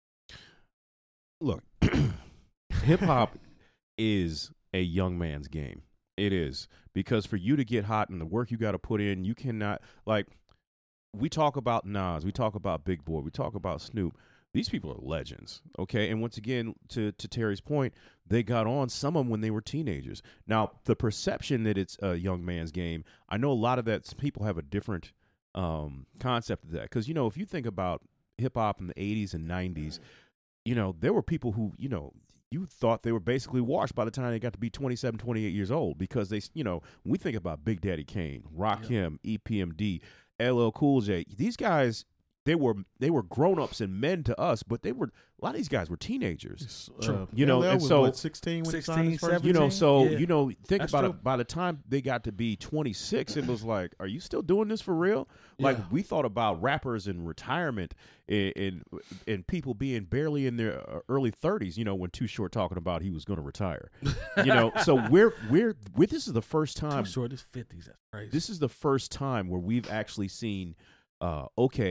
Look, hip hop is a young man's game. It is, because for you to get hot and the work you got to put in, you cannot, like, we talk about Nas, we talk about Big Boy, we talk about Snoop. These people are legends, okay? And once again, to, to Terry's point, they got on, some of them when they were teenagers. Now, the perception that it's a young man's game, I know a lot of that, people have a different um, concept of that. Because, you know, if you think about hip-hop in the eighties and nineties, you know, there were people who, you know, you thought they were basically washed by the time they got to be twenty-seven, twenty-eight years old, because they, you know, when we think about Big Daddy Kane, Rakim, E P M D, L L Cool J, these guys, they were they were grown-ups and men to us, but they were, a lot of these guys were teenagers. Uh, You know, L L and was so- what, sixteen when he signed his sixteen, first You know, so, Yeah. you know, think That's about true. it. By the time they got to be twenty-six, it was like, are you still doing this for real? Like, Yeah. we thought about rappers in retirement and, and and people being barely in their uh, early thirties, you know, when Too Short talking about he was going to retire. You know, so we're, we're, we're, this is the first time, Too short is fifties. That's crazy. this is the first time where we've actually seen, uh, okay,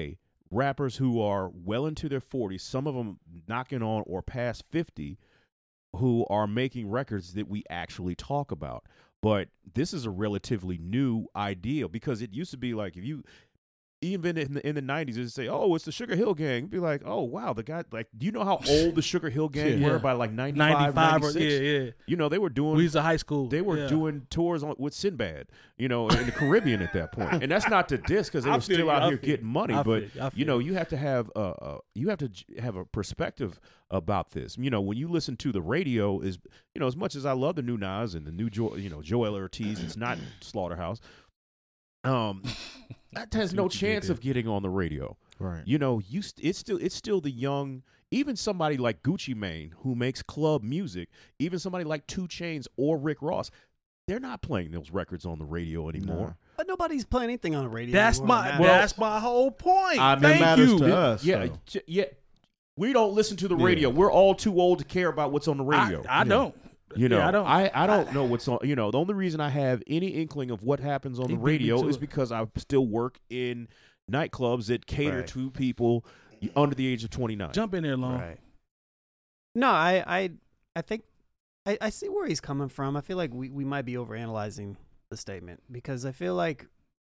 rappers who are well into their forties, some of them knocking on or past fifty, who are making records that we actually talk about. But this is a relatively new idea, because it used to be like, if you even in the in the nineties, it'd say, "Oh, it's the Sugar Hill Gang." It'd be like, "Oh, wow, the guy." Like, do you know how old the Sugar Hill Gang Yeah. were by like ninety-five, ninety-five or, ninety-six? yeah, yeah. You know, they were doing. We was in high school. They were yeah. doing tours on, with Sinbad, you know, in the Caribbean at that point. And that's not to diss, because they I were feel still you, out I here feel getting you. money. I But feel you, I you feel know, you. you have to have uh, uh you have to j- have a perspective about this. You know, when you listen to the radio, is you know, as much as I love the new Nas and the new jo- you know Joel Ortiz, it's not Slaughterhouse. Um, that has no what you did chance there. of getting on the radio. Right. You know, you st- it's still it's still the young. Even somebody like Gucci Mane, who makes club music, even somebody like two Chainz or Rick Ross, they're not playing those records on the radio anymore. But nobody's playing anything on the radio. That's anymore, my man. that's my whole point. I mean, That Thank matters you. to us. Yeah, though. j- yeah. We don't listen to the Yeah. radio. We're all too old to care about what's on the I, radio. I Yeah. don't. you know, yeah, I don't. I, I don't know what's on. You know, the only reason I have any inkling of what happens on He the beat me radio to is it. because I still work in nightclubs that cater Right. to people under the age of twenty-nine. Jump in there, long. Right. No, I, I, I think I, I see where he's coming from. I feel like we, we might be overanalyzing the statement, because I feel like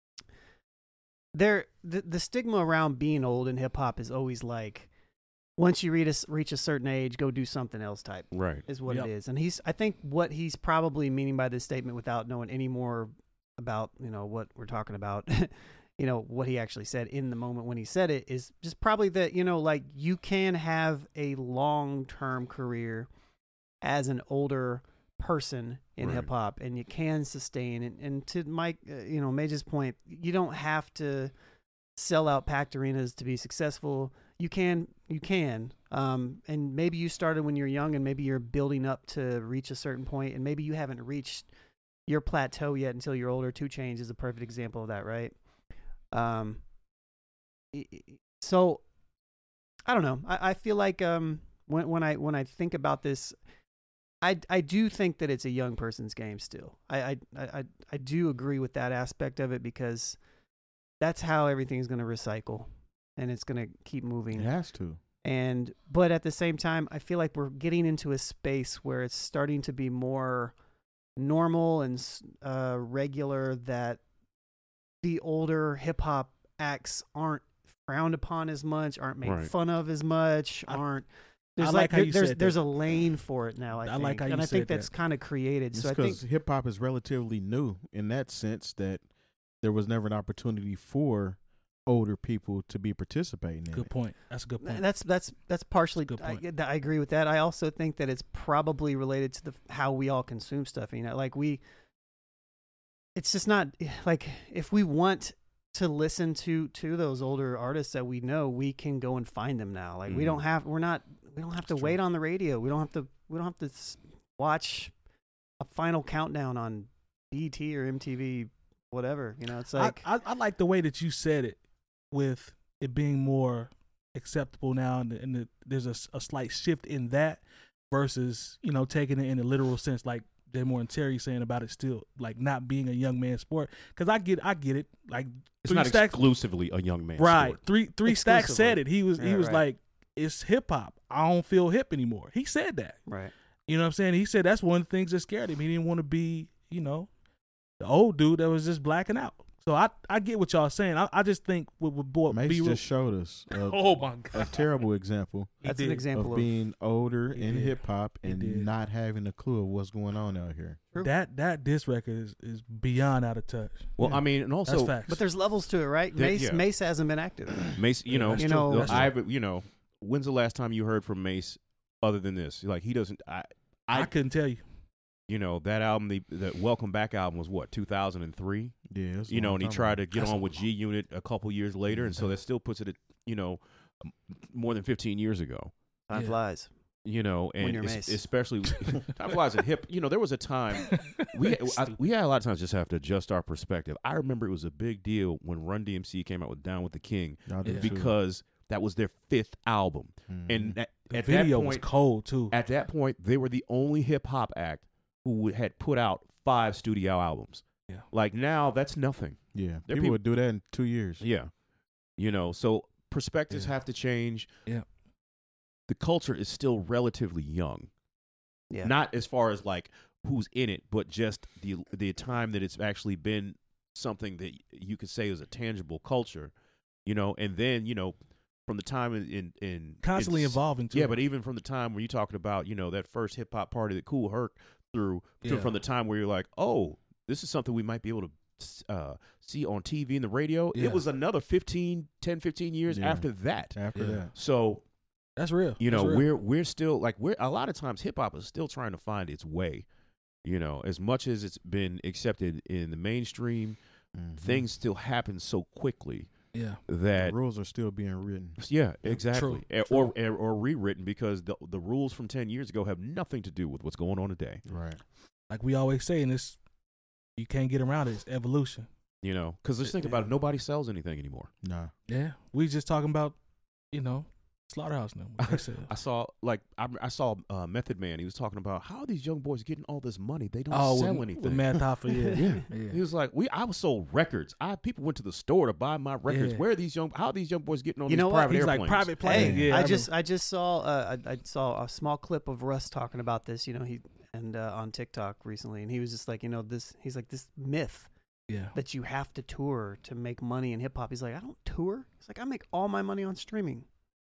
there the the stigma around being old in hip hop is always like, once you reach a, reach a certain age, go do something else type. Right. Is what Yep. it is. And he's I think what he's probably meaning by this statement, without knowing any more about, you know, what we're talking about, you know, what he actually said in the moment when he said it, is just probably that, you know, like, you can have a long-term career as an older person in Right. hip hop, and you can sustain. And, and to Mike, uh, you know, Mage's point, you don't have to sell out packed arenas to be successful. You can, you can, um, and maybe you started when you're young, and maybe you're building up to reach a certain point, and maybe you haven't reached your plateau yet until you're older. two Chainz is a perfect example of that, right? Um, i- i- so I don't know. I, I feel like um, when when I when I think about this, I I do think that it's a young person's game still. I I I, I do agree with that aspect of it, because that's how everything's going to recycle, and it's going to keep moving. It has to. And but at the same time, I feel like we're getting into a space where it's starting to be more normal and uh, regular that the older hip hop acts aren't frowned upon as much, aren't made Right. fun of as much, I- aren't. I There's like like, how there- you there's said there's that. a lane for it now. I, I think. like how you and I think said that's that. kind of created. It's So I think because hip hop is relatively new in that sense that there was never an opportunity for older people to be participating in Good it. point. That's a good point. that's that's that's partially. That's a I, good I agree with that. I also think that it's probably related to the how we all consume stuff. You know, like we. It's just not like, if we want to listen to to those older artists that we know, we can go and find them now. Like we Mhm. don't have we're not we don't have to That's wait true. on the radio. We don't have to we don't have to s- watch a final countdown on B E T or M T V, whatever. You know, it's like I, I, I like the way that you said it, with it being more acceptable now, and, the, and the, there's a, s- a slight shift in that versus, you know, taking it in a literal sense, like Jay Moore and Terry saying about it still, like, not being a young man sport. Because I get, I get it. Like, It's Three not Stacks- exclusively a young man. right? sport. Three Three Stacks Exclusively. said it. He was he Yeah, was right. like, it's hip hop. I don't feel hip anymore. He said that. right. You know what I'm saying? He said that's one of the things that scared him. He didn't want to be, you know, the old dude that was just blacking out. So I, I get what y'all saying. I, I just think what would boy, Mace be real. just showed us a, Oh my a god! terrible example He That's an did. example of of, being older He in did. hip hop He and did. not having a clue of what's going on out here. True. That that diss record is, is beyond out of touch. Well, Yeah. I mean, and That's also facts. But there's levels to it, right? There- Mace yeah. Mace hasn't been active. Mace, you Yeah, know, that's You true. know, That's true. I've, you know, when's the last time you heard from Mace other than this? Like, he doesn't. I, I, I, couldn't tell you. you know, that album, the, the Welcome Back album was what, two thousand three? Yeah, that's You know, what and he I'm tried talking to get That's on a with G Unit a couple years later, and so that still puts it at, you know, m- more than fifteen years ago. Time Yeah. flies. You know, When and you're es- Mace. especially time flies at hip. You know, there was a time we I, we had a lot of times just have to adjust our perspective. I remember it was a big deal when Run D M C came out with Down with the King about. I do Yeah. too. because that was their fifth album, Mhm. and at, The at video that was point, cold too. at that point, they were the only hip hop act who would- had put out five studio albums. Yeah. Like now, that's nothing. yeah, there people peop- would do that in two years. Yeah, you know. So perspectives Yeah. have to change. Yeah. The culture is still relatively young. Yeah. Not as far as like who's in it, but just the the time that it's actually been something that you could say is a tangible culture, you know. And then, you know, from the time in in, in Constantly it's- evolving too. Yeah, but even from the time when you're talking about, you know, that first hip hop party that Kool Herc threw, to- Yeah. from the time where you're like, oh, this is something we might be able to uh, see on T V and the radio. Yeah. It was another fifteen, ten, fifteen years Yeah. after that. After Yeah. that. So, that's real. you That's know, real. we're we're still like we're a lot of times hip hop is still trying to find its way. You know, as much as it's been accepted in the mainstream, Mhm. things still happen so quickly yeah. that The rules are still being written. yeah, exactly, True, Eh, or, or or rewritten because the the rules from ten years ago have nothing to do with what's going on today. Right. Like we always say in this, you can't get around it. It's evolution. You know, because let's think about it. Nobody sells anything anymore. Nah. Yeah. We just talking about, you know, Slaughterhouse now. What they sell. I saw like I, I saw uh, Method Man. He was talking about how are these young boys getting all this money? They don't oh, sell with, anything. with Matt Hoffa, yeah. Yeah. yeah. He was like, "We, I was sold records. I people went to the store to buy my records. Yeah. Where are these young? How are these young boys getting on You these know what? private He's airplanes?" like private Hey, plane. Yeah, I I just I just saw uh, I, I saw a small clip of Russ talking about this. You know, he and uh, on TikTok recently, and he was just like, you know, this. He's like this myth yeah. that you have to tour to make money in hip hop. He's like, I don't tour. He's like, I make all my money on streaming.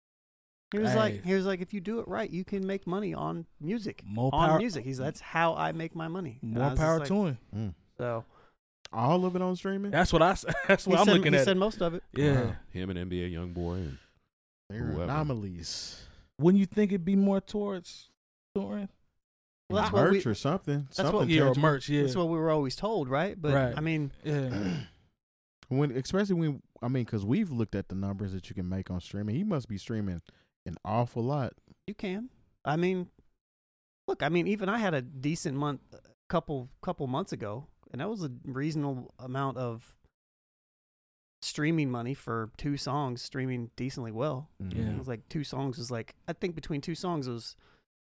He was Hey. like, he was like, if you do it right, you can make money on music. More on power- music. He's that's how I make my money. And I More was just power like, to him. Mm. So All of it on streaming? That's what I. s- That's he what I'm said, looking he at. said most of it. yeah. Wow. Him and N B A YoungBoy. And They're whoever. anomalies. Wouldn't you think it'd be more towards touring? Well, that's what merch we- or something. that's something what- Yeah, or tangible. merch. Yeah. That's what we were always told, right? But Right. I mean, yeah. When, especially when, I mean, because we've looked at the numbers that you can make on streaming. He must be streaming an awful lot. you can. I mean, look. I mean, even I had a decent month, a couple couple months ago, and that was a reasonable amount of streaming money for two songs streaming decently well. Yeah. It was like two songs was like I think between two songs it was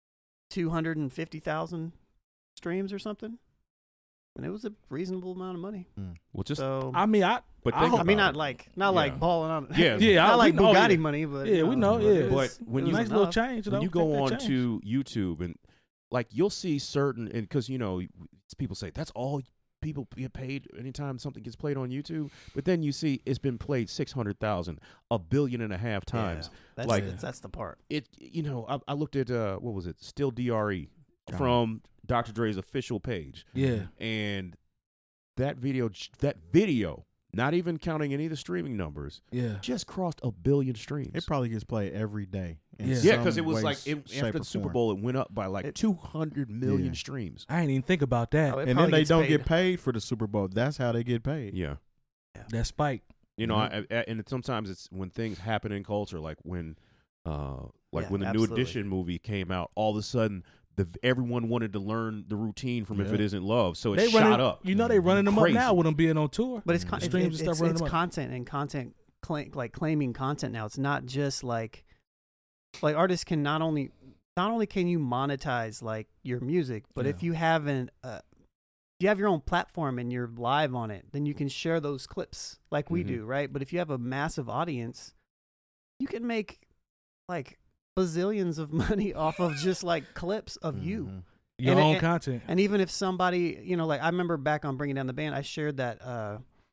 two hundred and fifty thousand streams or something, and it was a reasonable amount of money. well, just So I mean, I. but I think hope- I mean, about not it. like not Yeah. like balling on. Yeah. Yeah, not I- like we know, Bugatti yeah. money, but Yeah, you we know, it yeah. was- But when it you- was nice little enough. change. when though. you go Take on that change. to YouTube and like you'll see certain and because you know people say that's all people get paid anytime something gets played on YouTube, but then you see it's been played six hundred thousand, a billion and a half times. Yeah, that's, Like- that's, that's the part. It you know I, I looked at uh what was it Still D R E Uh-huh. from Doctor Dre's official page, Yeah. and that video that video not even counting any of the streaming numbers Yeah. just crossed a billion streams. It probably gets played every day. in Yeah. yeah, some because it was way, like it, shape, after or the Super form. Bowl, it went up by like It- two hundred million Yeah. streams. I ain't even think about that. Oh, it And then probably they gets don't paid. get paid for the Super Bowl. That's how they get paid. Yeah. That spike. You know, Mhm. I, I, and it, sometimes it's when things happen in culture, like when, uh, like Yeah, when the absolutely. New Edition movie came out, all of a sudden, the everyone wanted to learn the routine from If Yeah. It Isn't Love, so it They shot running, up. You know they running them Crazy. up now with them being on tour. But it's Mhm. con- The it- streams it- and stuff it's, running it's them up. content and content cla- like claiming content now. It's not just like like artists can not only not only can you monetize like your music, but if Yeah. you have an uh, if you have your own platform and you're live on it, then you can share those clips like we Mhm. do, right? But if you have a massive audience, you can make like bazillions of money off of just like clips of you. Mhm. Your and it- own and- content. And even if somebody, you know, like I remember back on Bringing Down the Band, I shared that uh,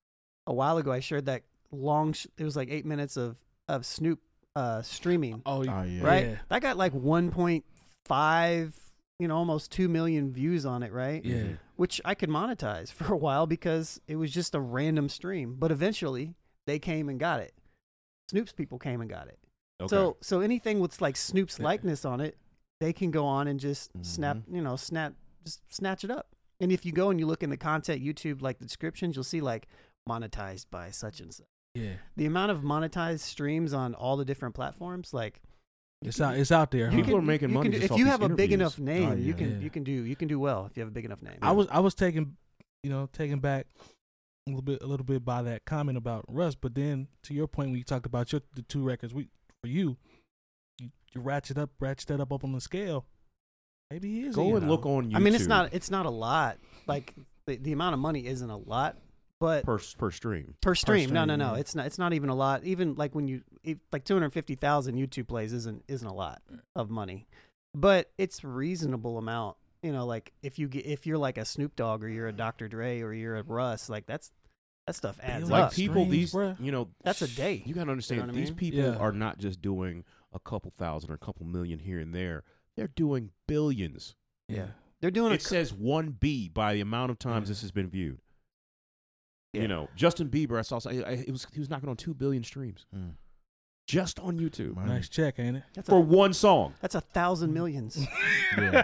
a while ago. I shared that long. Sh- it was like eight minutes of of Snoop uh, streaming, Oh, Oh, yeah. right? Yeah. That got like one point five, you know, almost two million views on it, right? Yeah. Which I could monetize for a while because it was just a random stream. But eventually, they came and got it. Snoop's people came and got it. Okay. So so anything with like Snoop's Yeah. likeness on it, they can go on and just snap, you know, snap, just snatch it up. And if you go and you look in the content YouTube, like the descriptions, you'll see like monetized by such and such. Yeah. The amount of monetized streams on all the different platforms, like It's out. It's out there. you huh? People are making you money do- just if off you these have a big interviews. enough name, Oh, you yeah. can Yeah. you can do you can do well if you have a big enough name. I was I was taken, you know, taken back a little bit a little bit by that comment about Russ, but then to your point when you talked about your the two records we for you, you, you ratchet up ratchet that up up on the scale. Maybe he is. Go you and know. look on YouTube. I mean, it's not it's not a lot. Like the, the amount of money isn't a lot, but per per stream. per stream. No, no, stream, no. yeah. It's not. It's not even a lot. Even like when you it, like two hundred fifty thousand YouTube plays isn't isn't a lot of money, but it's reasonable amount. You know, like if you get if you're like a Snoop Dogg or you're a Doctor Dre or you're a Russ, like that's that stuff adds Like up. people, Streams, these bruh. you know, That's a day. You gotta understand, what I these mean? people Yeah. are not just doing a couple thousand or a couple million here and there. They're doing billions. Yeah. They're doing It a says one B by the amount of times Yeah. this has been viewed. Yeah. You know, Justin Bieber, I saw, I, I, it was he was knocking on two billion streams Mm. just on YouTube Money. Nice check, ain't it? that's for a, one song. that's a thousand millions. Yeah.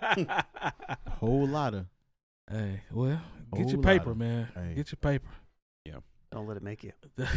Whole lot of. Hey, well, get Whole your lot paper, of- man. hey. Get your paper. Don't let it make you.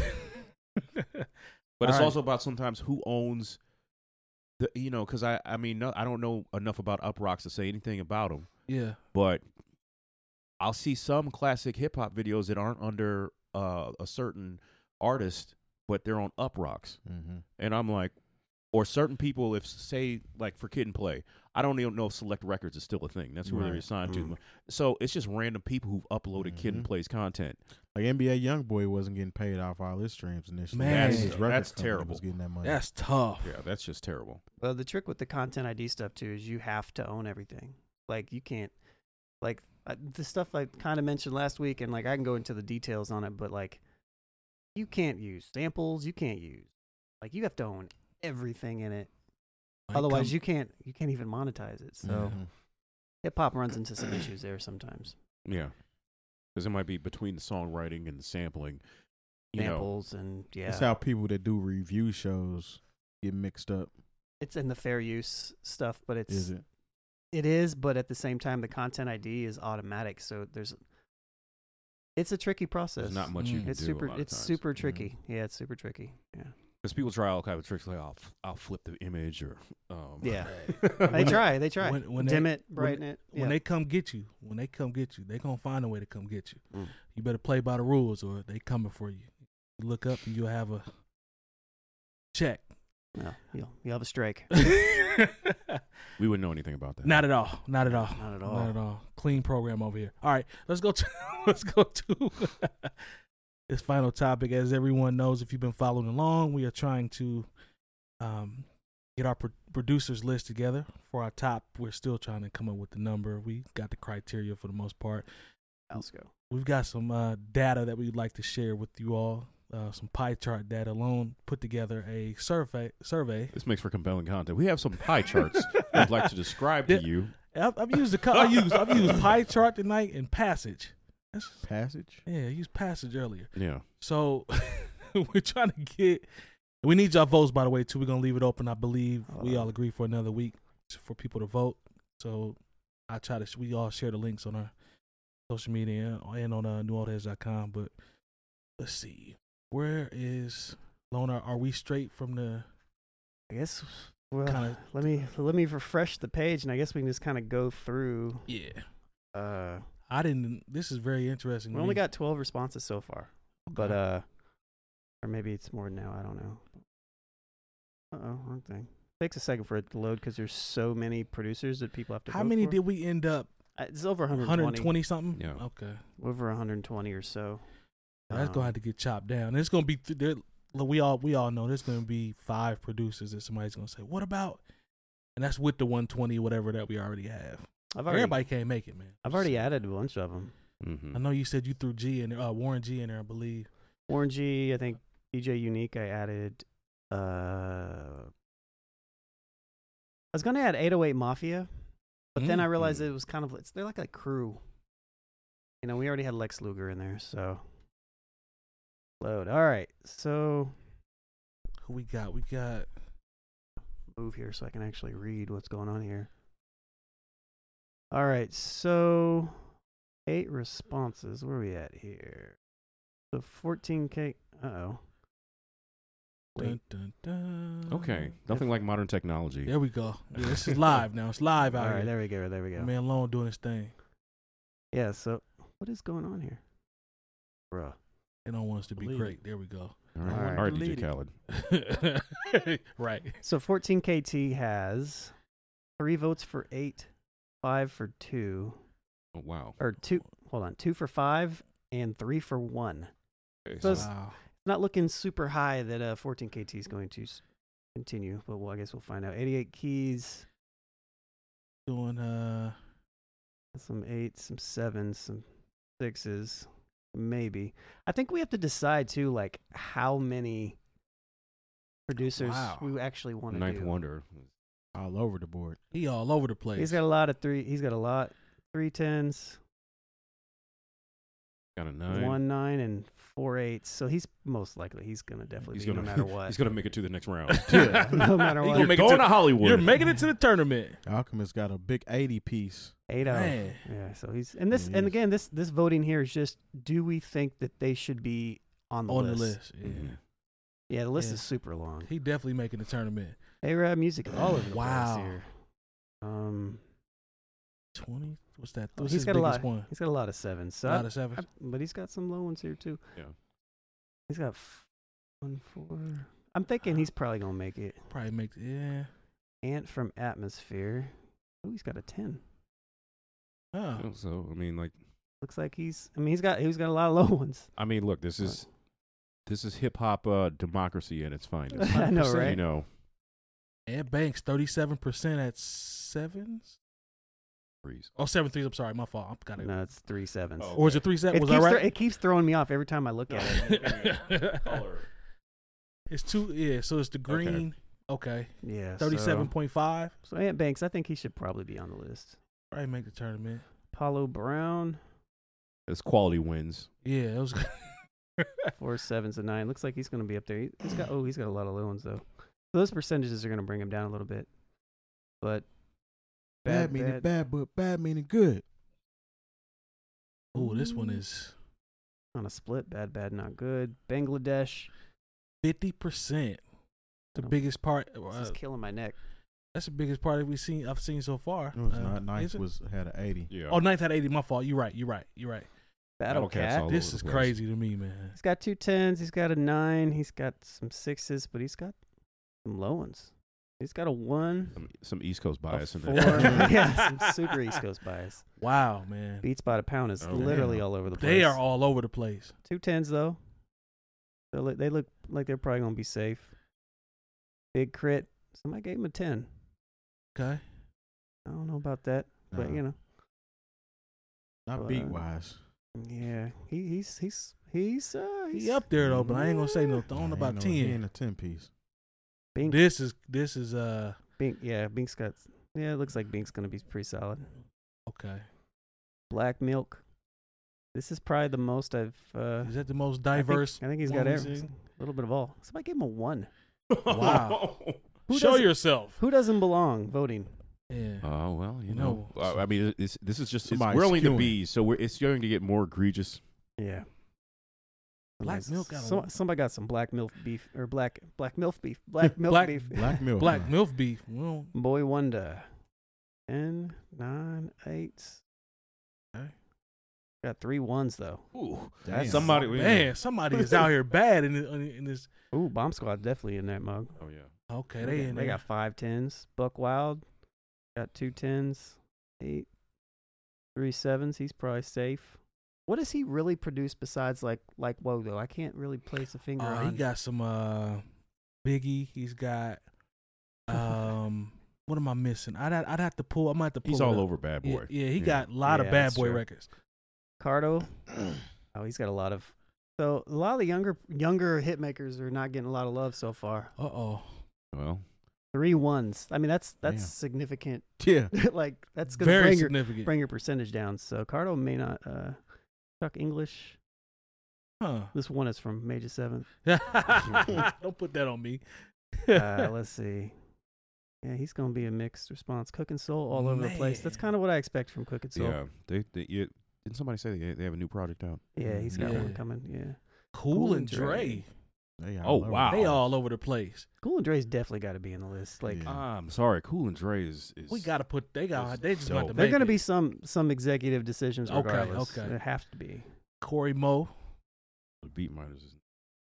But it's All right. also about sometimes who owns the, you know, because I, I mean, no, I don't know enough about Uproxx to say anything about them, Yeah. but I'll see some classic hip hop videos that aren't under uh, a certain artist, but they're on Uproxx. Mm-hmm. And I'm like, or certain people, if say like for Kid and Play, I don't even know if Select Records is still a thing. That's who they're Right. assigned Mm. to. So it's just random people who've uploaded Kid and Mhm. Play's content. Like N B A YoungBoy wasn't getting paid off all his streams initially. Man. His That's- record that's company terrible. Was getting that money. That's tough. Yeah, that's just terrible. Well, the trick with the content I D stuff too is you have to own everything. Like you can't, like uh, the stuff I kind of mentioned last week, and like I can go into the details on it, but like you can't use samples. You can't use like you have to own everything in it. Like, Otherwise, come- you can't you can't even monetize it. So Mhm. hip hop runs into some issues there sometimes. Yeah. Because it might be between the songwriting and the sampling. You know, Samples and yeah, That's how people that do review shows get mixed up. it's in the fair use stuff, but it's Is it? It is, but at the same time, the content I D is automatic, so there's it's a tricky process. there's not much you Mm. can It's do. super. a lot of It's times. super tricky. Yeah, it's super tricky. Yeah, Because people try all kinds of tricks, like I'll f- I'll flip the image or um, yeah. Hey, They try. They try. When- when Dim they- it, brighten it. when Yeah. they come get you, when they come get you, they gonna find a way to come get you. Mm. You better play by the rules, or they coming for you. You look up and you'll have a check. No, you'll you have a strike. we wouldn't know anything about that. Not at all. Not at all. Not at all. Not at all. Clean program over here. All right, let's go to let's go to this final topic. As everyone knows, if you've been following along, we are trying to um, get our pro- producers list together for our top. We're still trying to come up with the number. We got the criteria for the most part. Let's go. We've got some uh, data that we'd like to share with you all. Uh, some pie chart data alone. Put together a survey. Survey. This makes for compelling content. We have some pie charts I'd like to describe to Yeah. you. I've, I've used a cou- I've used I've used pie chart tonight and passage. That's, Passage? yeah, I used passage earlier. Yeah. So we're trying to get. We need y'all votes, by the way, too. We're gonna leave it open. I believe we all agree for another week for people to vote. So I try to. We all share the links on our social media and on uh, new old heads dot com. But let's see, where is Lona? Are we straight from the I guess. Well, kind of? let me let me refresh the page, and I guess we can just kind of go through. Yeah, Uh, I didn't. This is very interesting. we to only me. got twelve responses so far, but Okay. uh, or maybe it's more now. I don't know. Uh oh, wrong thing. Takes a second for it to load because there's so many producers that people have to. How vote many for. did we end up? Uh, It's over one one hundred hundred twenty. twenty something. Yeah. Okay. Over one hundred twenty or so. That's gonna Um, have to get chopped down. It's gonna be th- there. Look, we all we all know there's gonna be five producers that somebody's gonna say, "What about?" And that's with the one twenty whatever that we already have. I've already, Everybody can't make it, man. I've already added a bunch of them. Mm-hmm. I know you said you threw G in there, uh, Warren G in there, I believe. Warren G, I think D J Unique. I added. Uh, I was gonna add eight oh eight Mafia, but then I realized Mm. it was kind of it's they're like a crew. You know, we already had Lex Luger in there, so load. All right, so Who we got? We got move here so I can actually read what's going on here. All right, so eight responses. Where are we at here? So fourteen K. Uh oh. dun, dun, dun. Okay. Nothing like modern technology. There we go. Yeah, this is live now. It's live All out right, here. there we go. There we go. Man, Lone doing his thing. Yeah. So what is going on here, bruh? They don't want us to be Believe great. There we go. All right, All right. All right D J Delete Khaled. Right. So fourteen K T has three votes for eight, five for two, Oh, wow. or two. Hold on, two for five, and three for one. Okay, So so it's Wow. not looking super high that uh, fourteen K T is going to s- continue, but well, I guess we'll find out. eighty-eight keys, Doing uh some eights, some sevens, some sixes, maybe. I think we have to decide too, like how many producers Wow. we actually want to Ninth do. Wonder. All over the board. he all over the place. He's got a lot of three. He's got a lot three tens, Got a nine. one nine, and four eights. So he's most likely he's gonna definitely He's be gonna no matter what. He's gonna make it to the next round. no matter He what. gonna You're make it going to- to Hollywood. You're making it to the tournament. Alchemist got a big eighty piece. Eight out. Man. Yeah. So he's and this He and is. again this this voting here is just do we think that they should be on the On list? the list. Yeah. Mhm. Yeah, the list Yeah. is super long. He definitely making the tournament. A-Rap music is all over the Wow. place here. Um, Twenty? What's that? oh, What's he's his got a biggest lot. one? He's got a lot of sevens. So A I- lot of sevens. I- but he's got some low ones here too. Yeah. He's got f- one four. I'm thinking he's probably gonna make it. Probably makes yeah. Ant from Atmosphere. Oh, he's got a ten. Oh. Yeah, So I mean, like, Looks like he's. I mean, he's got. He's got a lot of low ones. I mean, look, this is this is hip hop uh, democracy at its finest. I know, one hundred percent. right? You know, Ed Banks, thirty-seven percent at sevens. freeze. Oh, seven threes. I'm sorry, my fault. I got it. No, it's three sevens. Oh. Or is it three seven? It Was keeps, I thro- right? it keeps throwing me off every time I look at it. Color. It's two. Yeah. So it's the green. Okay. Yeah, Thirty-seven So, point five. so Ant Banks, I think he should probably be on the list. Probably make the tournament. Paulo Brown, It's quality wins. Yeah, it was. four sevens and nine. Looks like he's going to be up there. He- He's got. Oh, he's got a lot of low ones though. So those percentages are going to bring him down a little bit. But Bad, bad, meaning bad, bad, but bad meaning good. Oh, this one is on a split. Bad, bad, not good. Bangladesh. fifty percent. The Oh, biggest part. This Uh, is killing my neck. that's the biggest part that we seen. I've seen so far. It was Uh, not is ninth it? was had an eighty. Yeah. Oh, ninth had eighty. My fault. You're right. You're right. You're right. Battle Battle Cat's Cat. all This over is the place. crazy to me, man. He's got two tens. He's got a nine. He's got some sixes, but he's got some low ones. He's got a one. Some, some East Coast A bias in four. there. yeah, some super East Coast bias. Wow, man. Beats by the pound is Oh, literally damn. all over the place. They are all over the place. Two tens though. They look, they look like they're probably gonna be safe. Big crit. Somebody gave him a ten. Okay. I don't know about that, but Nah, you know, not uh, beat wise. yeah, he, he's he's he's uh he's He up there though, but I ain't gonna say no. I don't know Nah, about ain't no- he ten. ain't a ten piece. Bink, This is this is uh Bink, yeah, Bink's got yeah. It looks like Bink's gonna be pretty solid. okay. Black Milk. This is probably the most I've. Uh, Is that the most I think- diverse? I think, he's one got we've every, a seen? little bit of all. Somebody gave him a one. Wow. Who Show doesn't- yourself. Who doesn't belong voting? Yeah. Oh well, you No. know. Uh, I mean, it's, this is just it's, Somebody's we're only the skewing. bees, so we're, it's going to get more egregious. Yeah. Black Somebody's- milk got a- some- somebody got some black milk beef or black black milk beef. Black milk Black- beef. Black milk. Black man. milk beef. We don't- Boy Wonder. Ten, nine, eight. Okay. Got three ones though. Ooh, Damn. somebody. Man, somebody is out here bad in this, in this. Ooh, Bomb Squad definitely in that mug. Oh yeah. Okay, they in they there. got five tens. Buck Wild got two tens, eight, three sevens. He's probably safe. What does he really produce besides like like whoa though? I can't really place a finger Oh, on. he got some uh Biggie. He's got um. What am I missing? I'd have- I'd have to pull. I might have to pull. He's it all up. over Bad Yeah, Boy. yeah, he Yeah. got a lot Yeah, of Bad that's Boy true. records. Cardo. Oh, he's got a lot of. So a lot of the younger younger hit makers are not getting a lot of love so far. Uh oh. Well, Three ones. I mean, that's that's Damn. significant. Yeah. like that's gonna Very bring your significant. bring your percentage down. So Cardo may not. Uh, Chuck English. Huh. This one is from Major Seventh. Don't put that on me. Uh, let's see. Yeah, he's gonna be a mixed response. Cook and Soul all over the place. That's Man. kind of what I expect from Cook and Soul. yeah. They, they yeah, didn't somebody say they, they have a new project out? Yeah, he's got Yeah. one coming. Yeah, Cool, Cool and and Dre. Dre. They Oh, all over. wow. They all over the place. Cool and Dre's definitely got to be in the list. Like Yeah. I'm sorry, Cool and Dre is. is We gotta put. They got. It's They just got to dope. there are make gonna it. be some some executive decisions Okay, regardless. okay. There have to be. Corey Moe, the beat miners. Is,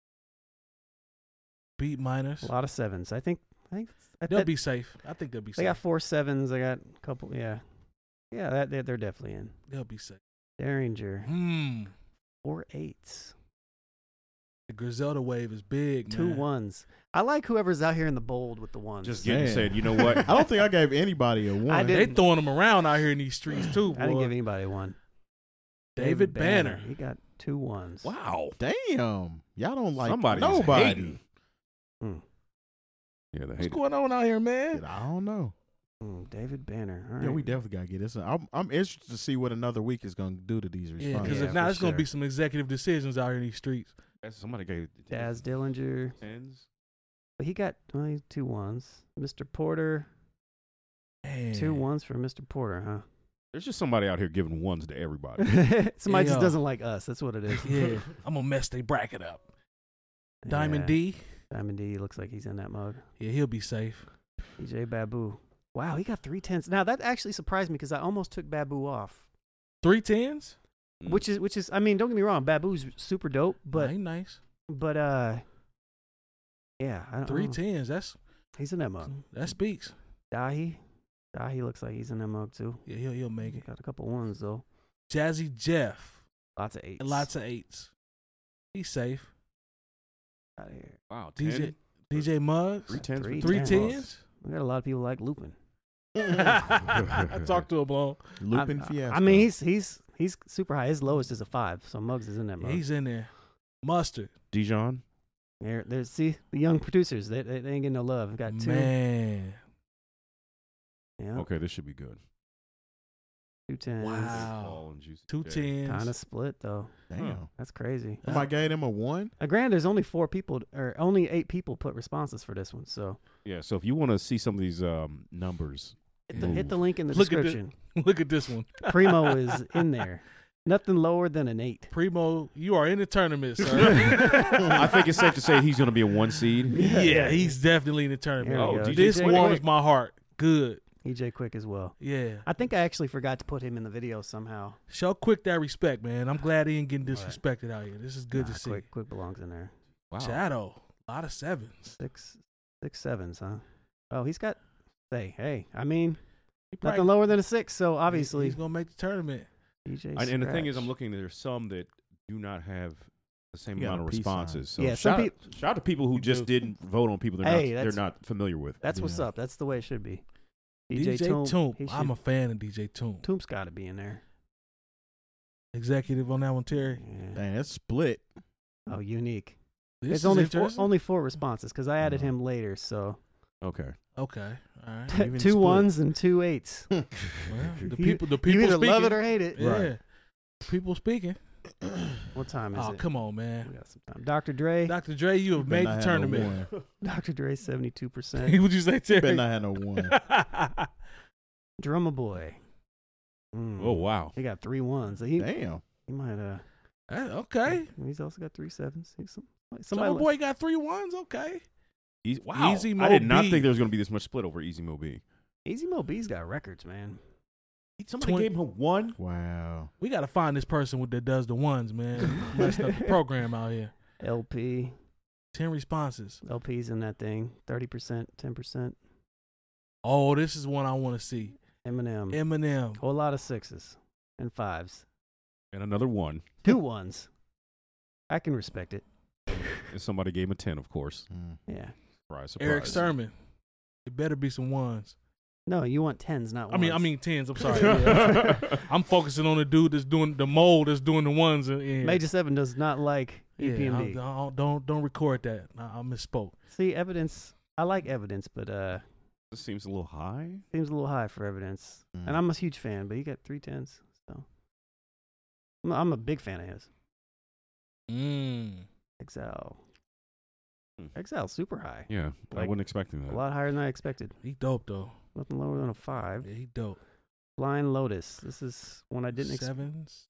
beat miners. A lot of sevens. I think. I think I, They'll that- be safe. I think they'll be They safe. got four sevens. I got a couple. Yeah, yeah. That they're, they're definitely in. They'll be safe. Derringer Hmm. four eights. The Griselda wave is big, Two man. ones. I like whoever's out here in the bold with the ones. Just getting Man. said, you know what? I don't think I gave anybody a one. I They didn't. throwing them around out here in these streets too, boy. I didn't give anybody one. David Banner. He got two ones. Wow. Damn, y'all don't like Somebody's nobody. hating. Mm. Yeah, the What's hate. going on out here, man? I don't know. Mm, David Banner. All right. Yeah, we definitely gotta get this. I'm I'm interested to see what another week is gonna do to these Yeah, responses. because Yeah, if not, for it's gonna sure. be some executive decisions out here in these streets. That's- Somebody gave Daz Dillinger. tens. But he got well, he's two ones. Mister Porter. Man. Two ones for Mister Porter, There's just somebody out here giving ones to everybody. huh? Somebody just Yo. doesn't like us. That's what it is. Yeah, I'm gonna mess they bracket up. Diamond D, Yeah. Diamond D looks like he's in that mode. yeah, he'll be safe. D J Babu. Wow, he got three tens. Now that actually surprised me because I almost took Babu off. Three tens, Mm. Which is which is I mean, don't get me wrong, Babu's super dope, but ain't nice. but uh yeah, I don't Three know. tens, that's He's in that mode. that speaks. Dahi. Dahi looks like he's in that mode too. Yeah, he'll he'll make it. Got a couple ones though. Jazzy Jeff, Lots of eights. and lots of eights. He's safe. out of here. Wow. D J ten? D J Muggs, Three tens. Three for three tens. tens. We got a lot of people like Lupin. I talked to him, blow. Lupin I, Fiasco. I mean, he's he's he's super high. His lowest is a five, so Muggs is in that Yeah, mode. he's in there. Mustard, Dijon. There, there's see the young producers. They they, they ain't getting no love. We've got two. man. Yeah, Okay, this should be good. two tens. Wow. Tall and juicy Two today. tens. Kind of split though. Damn. That's crazy. Somebody gave them a one. Uh, granted, there's only four people, or only eight people put responses for this one. So Yeah. So if you want to see some of these um, numbers, hit the, move. hit the link in the Look at the- description. Look at this one. Primo is in there. Nothing lower than an eight. Primo, you are in the tournament, sir. I think it's safe to say he's going to be a one seed. yeah, he's definitely in the tournament. There we Oh, go. D J This Quick. warms my heart. Good. E J Quick as well. Yeah. I think I actually forgot to put him in the video somehow. Show Quick that respect, man. I'm glad he ain't getting disrespected out here. This is good Nah, to see. Quick, Quick belongs in there. Wow. Shadow, a lot of sevens. Six, six sevens, huh? Oh, he's got. Hey, hey. I mean, He nothing probably- lower than a six. So obviously, he's gonna make the tournament. D J. I, and the thing is, I'm Scratch. looking. There's some that do not have the same You got amount a of peace responses. So Yeah, some shout, peop- out, shout out to people who You just do. didn't vote on people they're Hey, not they're that's- not familiar with. That's what's Yeah. up. That's the way it should be. D J, Toomp, Toomp. he I'm should- a fan of D J Toomp. Toomp's got to be in there. Executive on that one, Terry. Yeah. Dang, that's split. Oh, unique. This It's is only four, interesting. only four responses because I added Uh-huh. him later. So Okay. Okay, all right. Even two split. ones and two eights. Well, the You- people, the You people either speaking. love it or hate it. yeah, Right. people speaking. What time is Oh, it? come on, We man. got some time. Doctor Dre. Doctor Dre, you have Better made not the have no tournament. one. Doctor Dre, seventy-two percent. What'd you say, Better Terry? not have no one. Drummer Boy. Mm. Oh wow. He got three ones. He, Damn. he might uh. Eh, okay. He's also got three sevens. He's some, Summer somebody. boy got three ones. Okay. Easy, wow. Easy I Mo did not B. think there was going to be this much split over Easy Mo B. Easy Mo B's got records, man. Somebody Twen- gave him one. Wow. We got to find this person with that does the ones, man. Messed up the program out here. L P. Ten responses. L P's in that thing. Thirty percent. Ten percent. Oh, this is one I want to see. Eminem. Eminem. Whole lot of sixes and fives. And another one. Two ones. I can respect it. And somebody gave him a ten, of course. Mm. Yeah. Surprise, surprise. Eric Sermon. It better be some ones. No, you want tens, not I ones. mean, I mean tens. I'm sorry. Yeah. I'm focusing on the dude that's doing the mold that's doing the ones. In, in. Major Seven does not like E P M D. Yeah, I- I- don't don't record that. I, I misspoke. See, evidence. I like evidence, but uh, This seems a little high. seems a little high for evidence. Mm. And I'm a huge fan, but he got three tens, so I'm, I'm a big fan of his. Mm. Exile. Hmm. Exile super high. Yeah, I Like, wasn't expecting A that. lot higher than I expected. He dope though. Nothing lower than a five. Yeah, he dope. Flying Lotus. This is one I didn't expect. Sevens.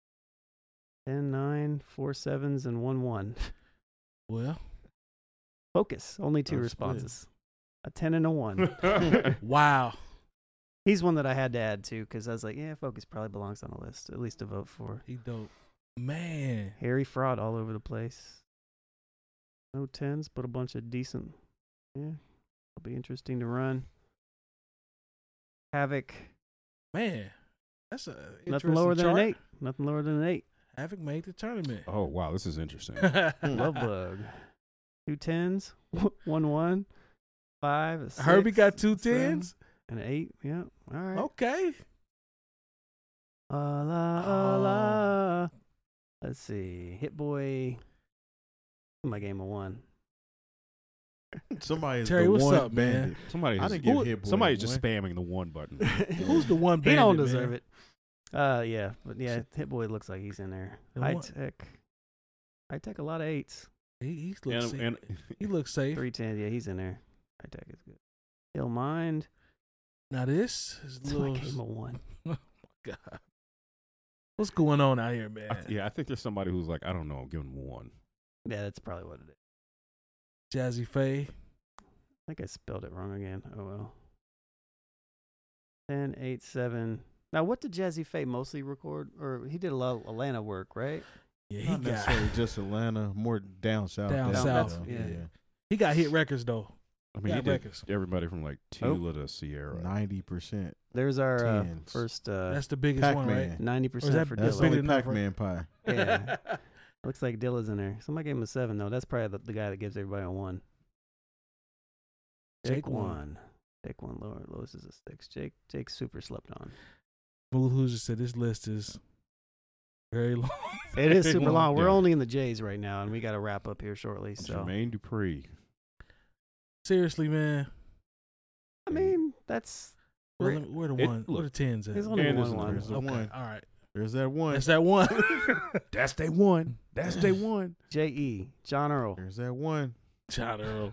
ten, nine, four sevens, and one one. Well, Focus. Only two That's split. responses. A ten and a one. wow. He's one that I had to add to because I was like, yeah, Focus probably belongs on the list, at least to vote for. He dope. Man. Harry Fraud all over the place. No tens, but a bunch of decent. Yeah, it'll be interesting to run. Havoc. Man. That's a Nothing interesting lower than chart. an eight. Nothing lower than an eight. Havoc made the tournament. Oh wow, this is interesting. Love bug. Two tens, one one, five, a six, Herbie got two seven, tens. and an eight. Yeah. All right. Okay. Uh, la, uh, la. Let's see. Hit Boy. My game of one. Somebody is Terry, the what's one up, man? Somebody, I just, didn't give who- Hit Boy somebody's a just one. spamming the one button. Who's the one? He don't bandit, deserve man? it. Uh, yeah, but yeah, Hit Boy looks like he's in there. The High one- tech. High tech. A lot of eights. He, he looks and, safe. and he looks safe. Three tens. Yeah, he's in there. High tech is good. Ill Mind. Now this is a It's my little. game of one. Oh my God. What's going on out here, man? I, yeah, I think there's somebody who's like, I don't know, give him one. Yeah, that's probably what it is. Jazzy Faye. I think I spelled it wrong again. Oh well. ten, eight, seven. Now, what did Jazzy Faye mostly record? Or he did a lot of Atlanta work, right? Yeah, he Not got necessarily just Atlanta, more down south. Down than south, so, yeah. he got hit records though. I mean, Got he did records. everybody from like Tula to Sierra. Ninety percent. There's our uh, Tens. first uh, That's the biggest one, right? Pac-Man. ninety Or is percent that- for that's Dilla. bigger Only than enough, Pac-Man pie. Yeah. Looks like Dilla's in there. Somebody gave him a seven, though. That's probably the, the guy that gives everybody a one. Jake, Jake one. one. Jake one. Lower, lowest is a six. Jake Jake super slept on. Smooth Hoosier said this list is very long. It is Very super long. We're Yeah. only in the J's right now, and we got to wrap up here shortly. So Jermaine Dupri. Seriously, man. I mean, that's Where, Right. where the It- one? Where the look, tens at? there's only And one there's one. There's the Okay, one. all right. There's that one. That's that one. That's day one. That's day one. J E John Earl. There's that one. John Earl.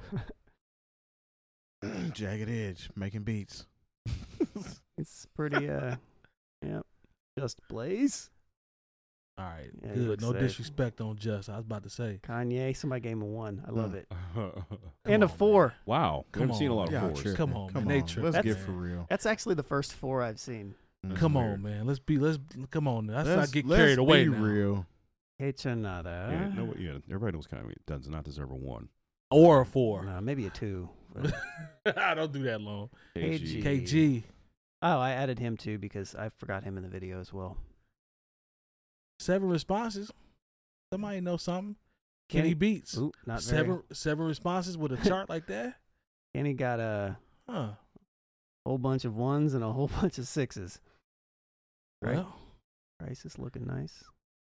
Jagged Edge making beats. It's pretty. Uh, yeah. Just Blaze. All right, Yeah, he good. looks No safe. disrespect on Just. I was about to say. Kanye. Somebody gave him a one. I love Hmm. it. Come And a on, four. Wow. We Come haven't seen a on, lot Y'all of fours. tripping. Come on, Come man. They on. tripping, Let's get man. for real. That's actually the first four I've seen. That's Come weird. on, man. Let's be. Let's come on. Let's, Let's not get let's carried away be now. real. Echanada. Yeah, no, yeah, everybody knows Kanye does not deserve a one. Or a four. No, maybe a two. but- I don't do that long. K G. K G. Oh, I added him too because I forgot him in the video as well. Seven responses. Somebody know something. Kenny Kenny- Beats. Ooh, not seven very. seven responses with a chart like that. Kenny got a Huh. whole bunch of ones and a whole bunch of sixes. Right. Well, Price is looking nice.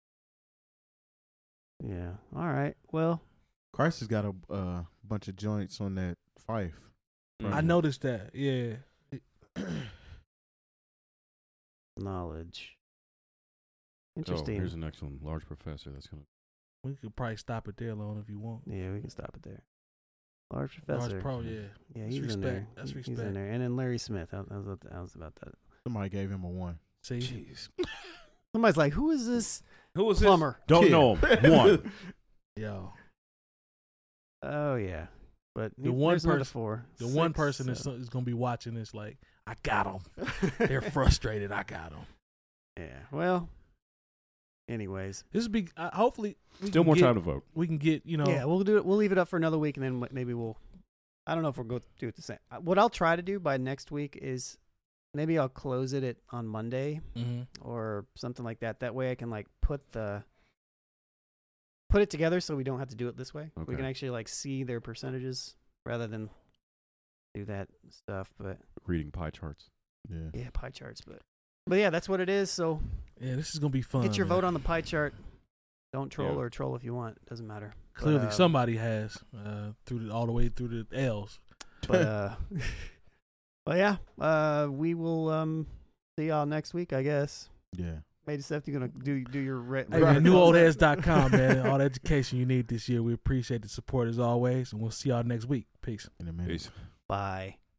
Yeah. All right. Well, Christ has got a uh, bunch of joints on that Fife. Mm-hmm. I noticed that. Yeah. knowledge. Oh, Interesting. here's the next one. Large professor. That's gonna. We could probably stop it there, Lone, if you want. Yeah, we can stop it there. Large professor. Large Pro, yeah. Yeah, That's he's in respect. there. That's He- He's respect. in there. And then Larry Smith. I, I, was, about- I was about that. Somebody gave him a one. See? Jeez. Somebody's like, "Who is this Who was plumber?" Don't Kid. know him. One. Yo. Oh yeah, but The he- one there's another person- four. The one Six, person is, seven. is going to be watching this like, I got them. They're frustrated. I got them. Yeah. Well. Anyways. This will be, uh, hopefully, we Still can more get, time to vote. We can get, you know. Yeah, we'll do it. We'll leave it up for another week, and then maybe we'll. I don't know if we'll go do it the same. Uh, What I'll try to do by next week is maybe I'll close it at, on Monday Mhm. or something like that. That way I can like put the put it together so we don't have to do it this way. We Okay. can actually like see their percentages rather than do that stuff. But Reading pie charts. Yeah. yeah, pie charts. But but yeah, that's what it is. So Yeah, this is going to be fun. get your man. vote on the pie chart. Don't troll Yeah. or troll if you want. Doesn't matter. But, Clearly, um, somebody has uh, through the, all the way through the L's. But uh, but yeah, uh, we will um see y'all next week, I guess. Yeah. Maybe Steph, you gonna do do your re- Hey, man, new old heads dot com, man. All the education you need this year. We appreciate the support as always, and we'll see y'all next week. Peace. In a minute. Peace. Bye.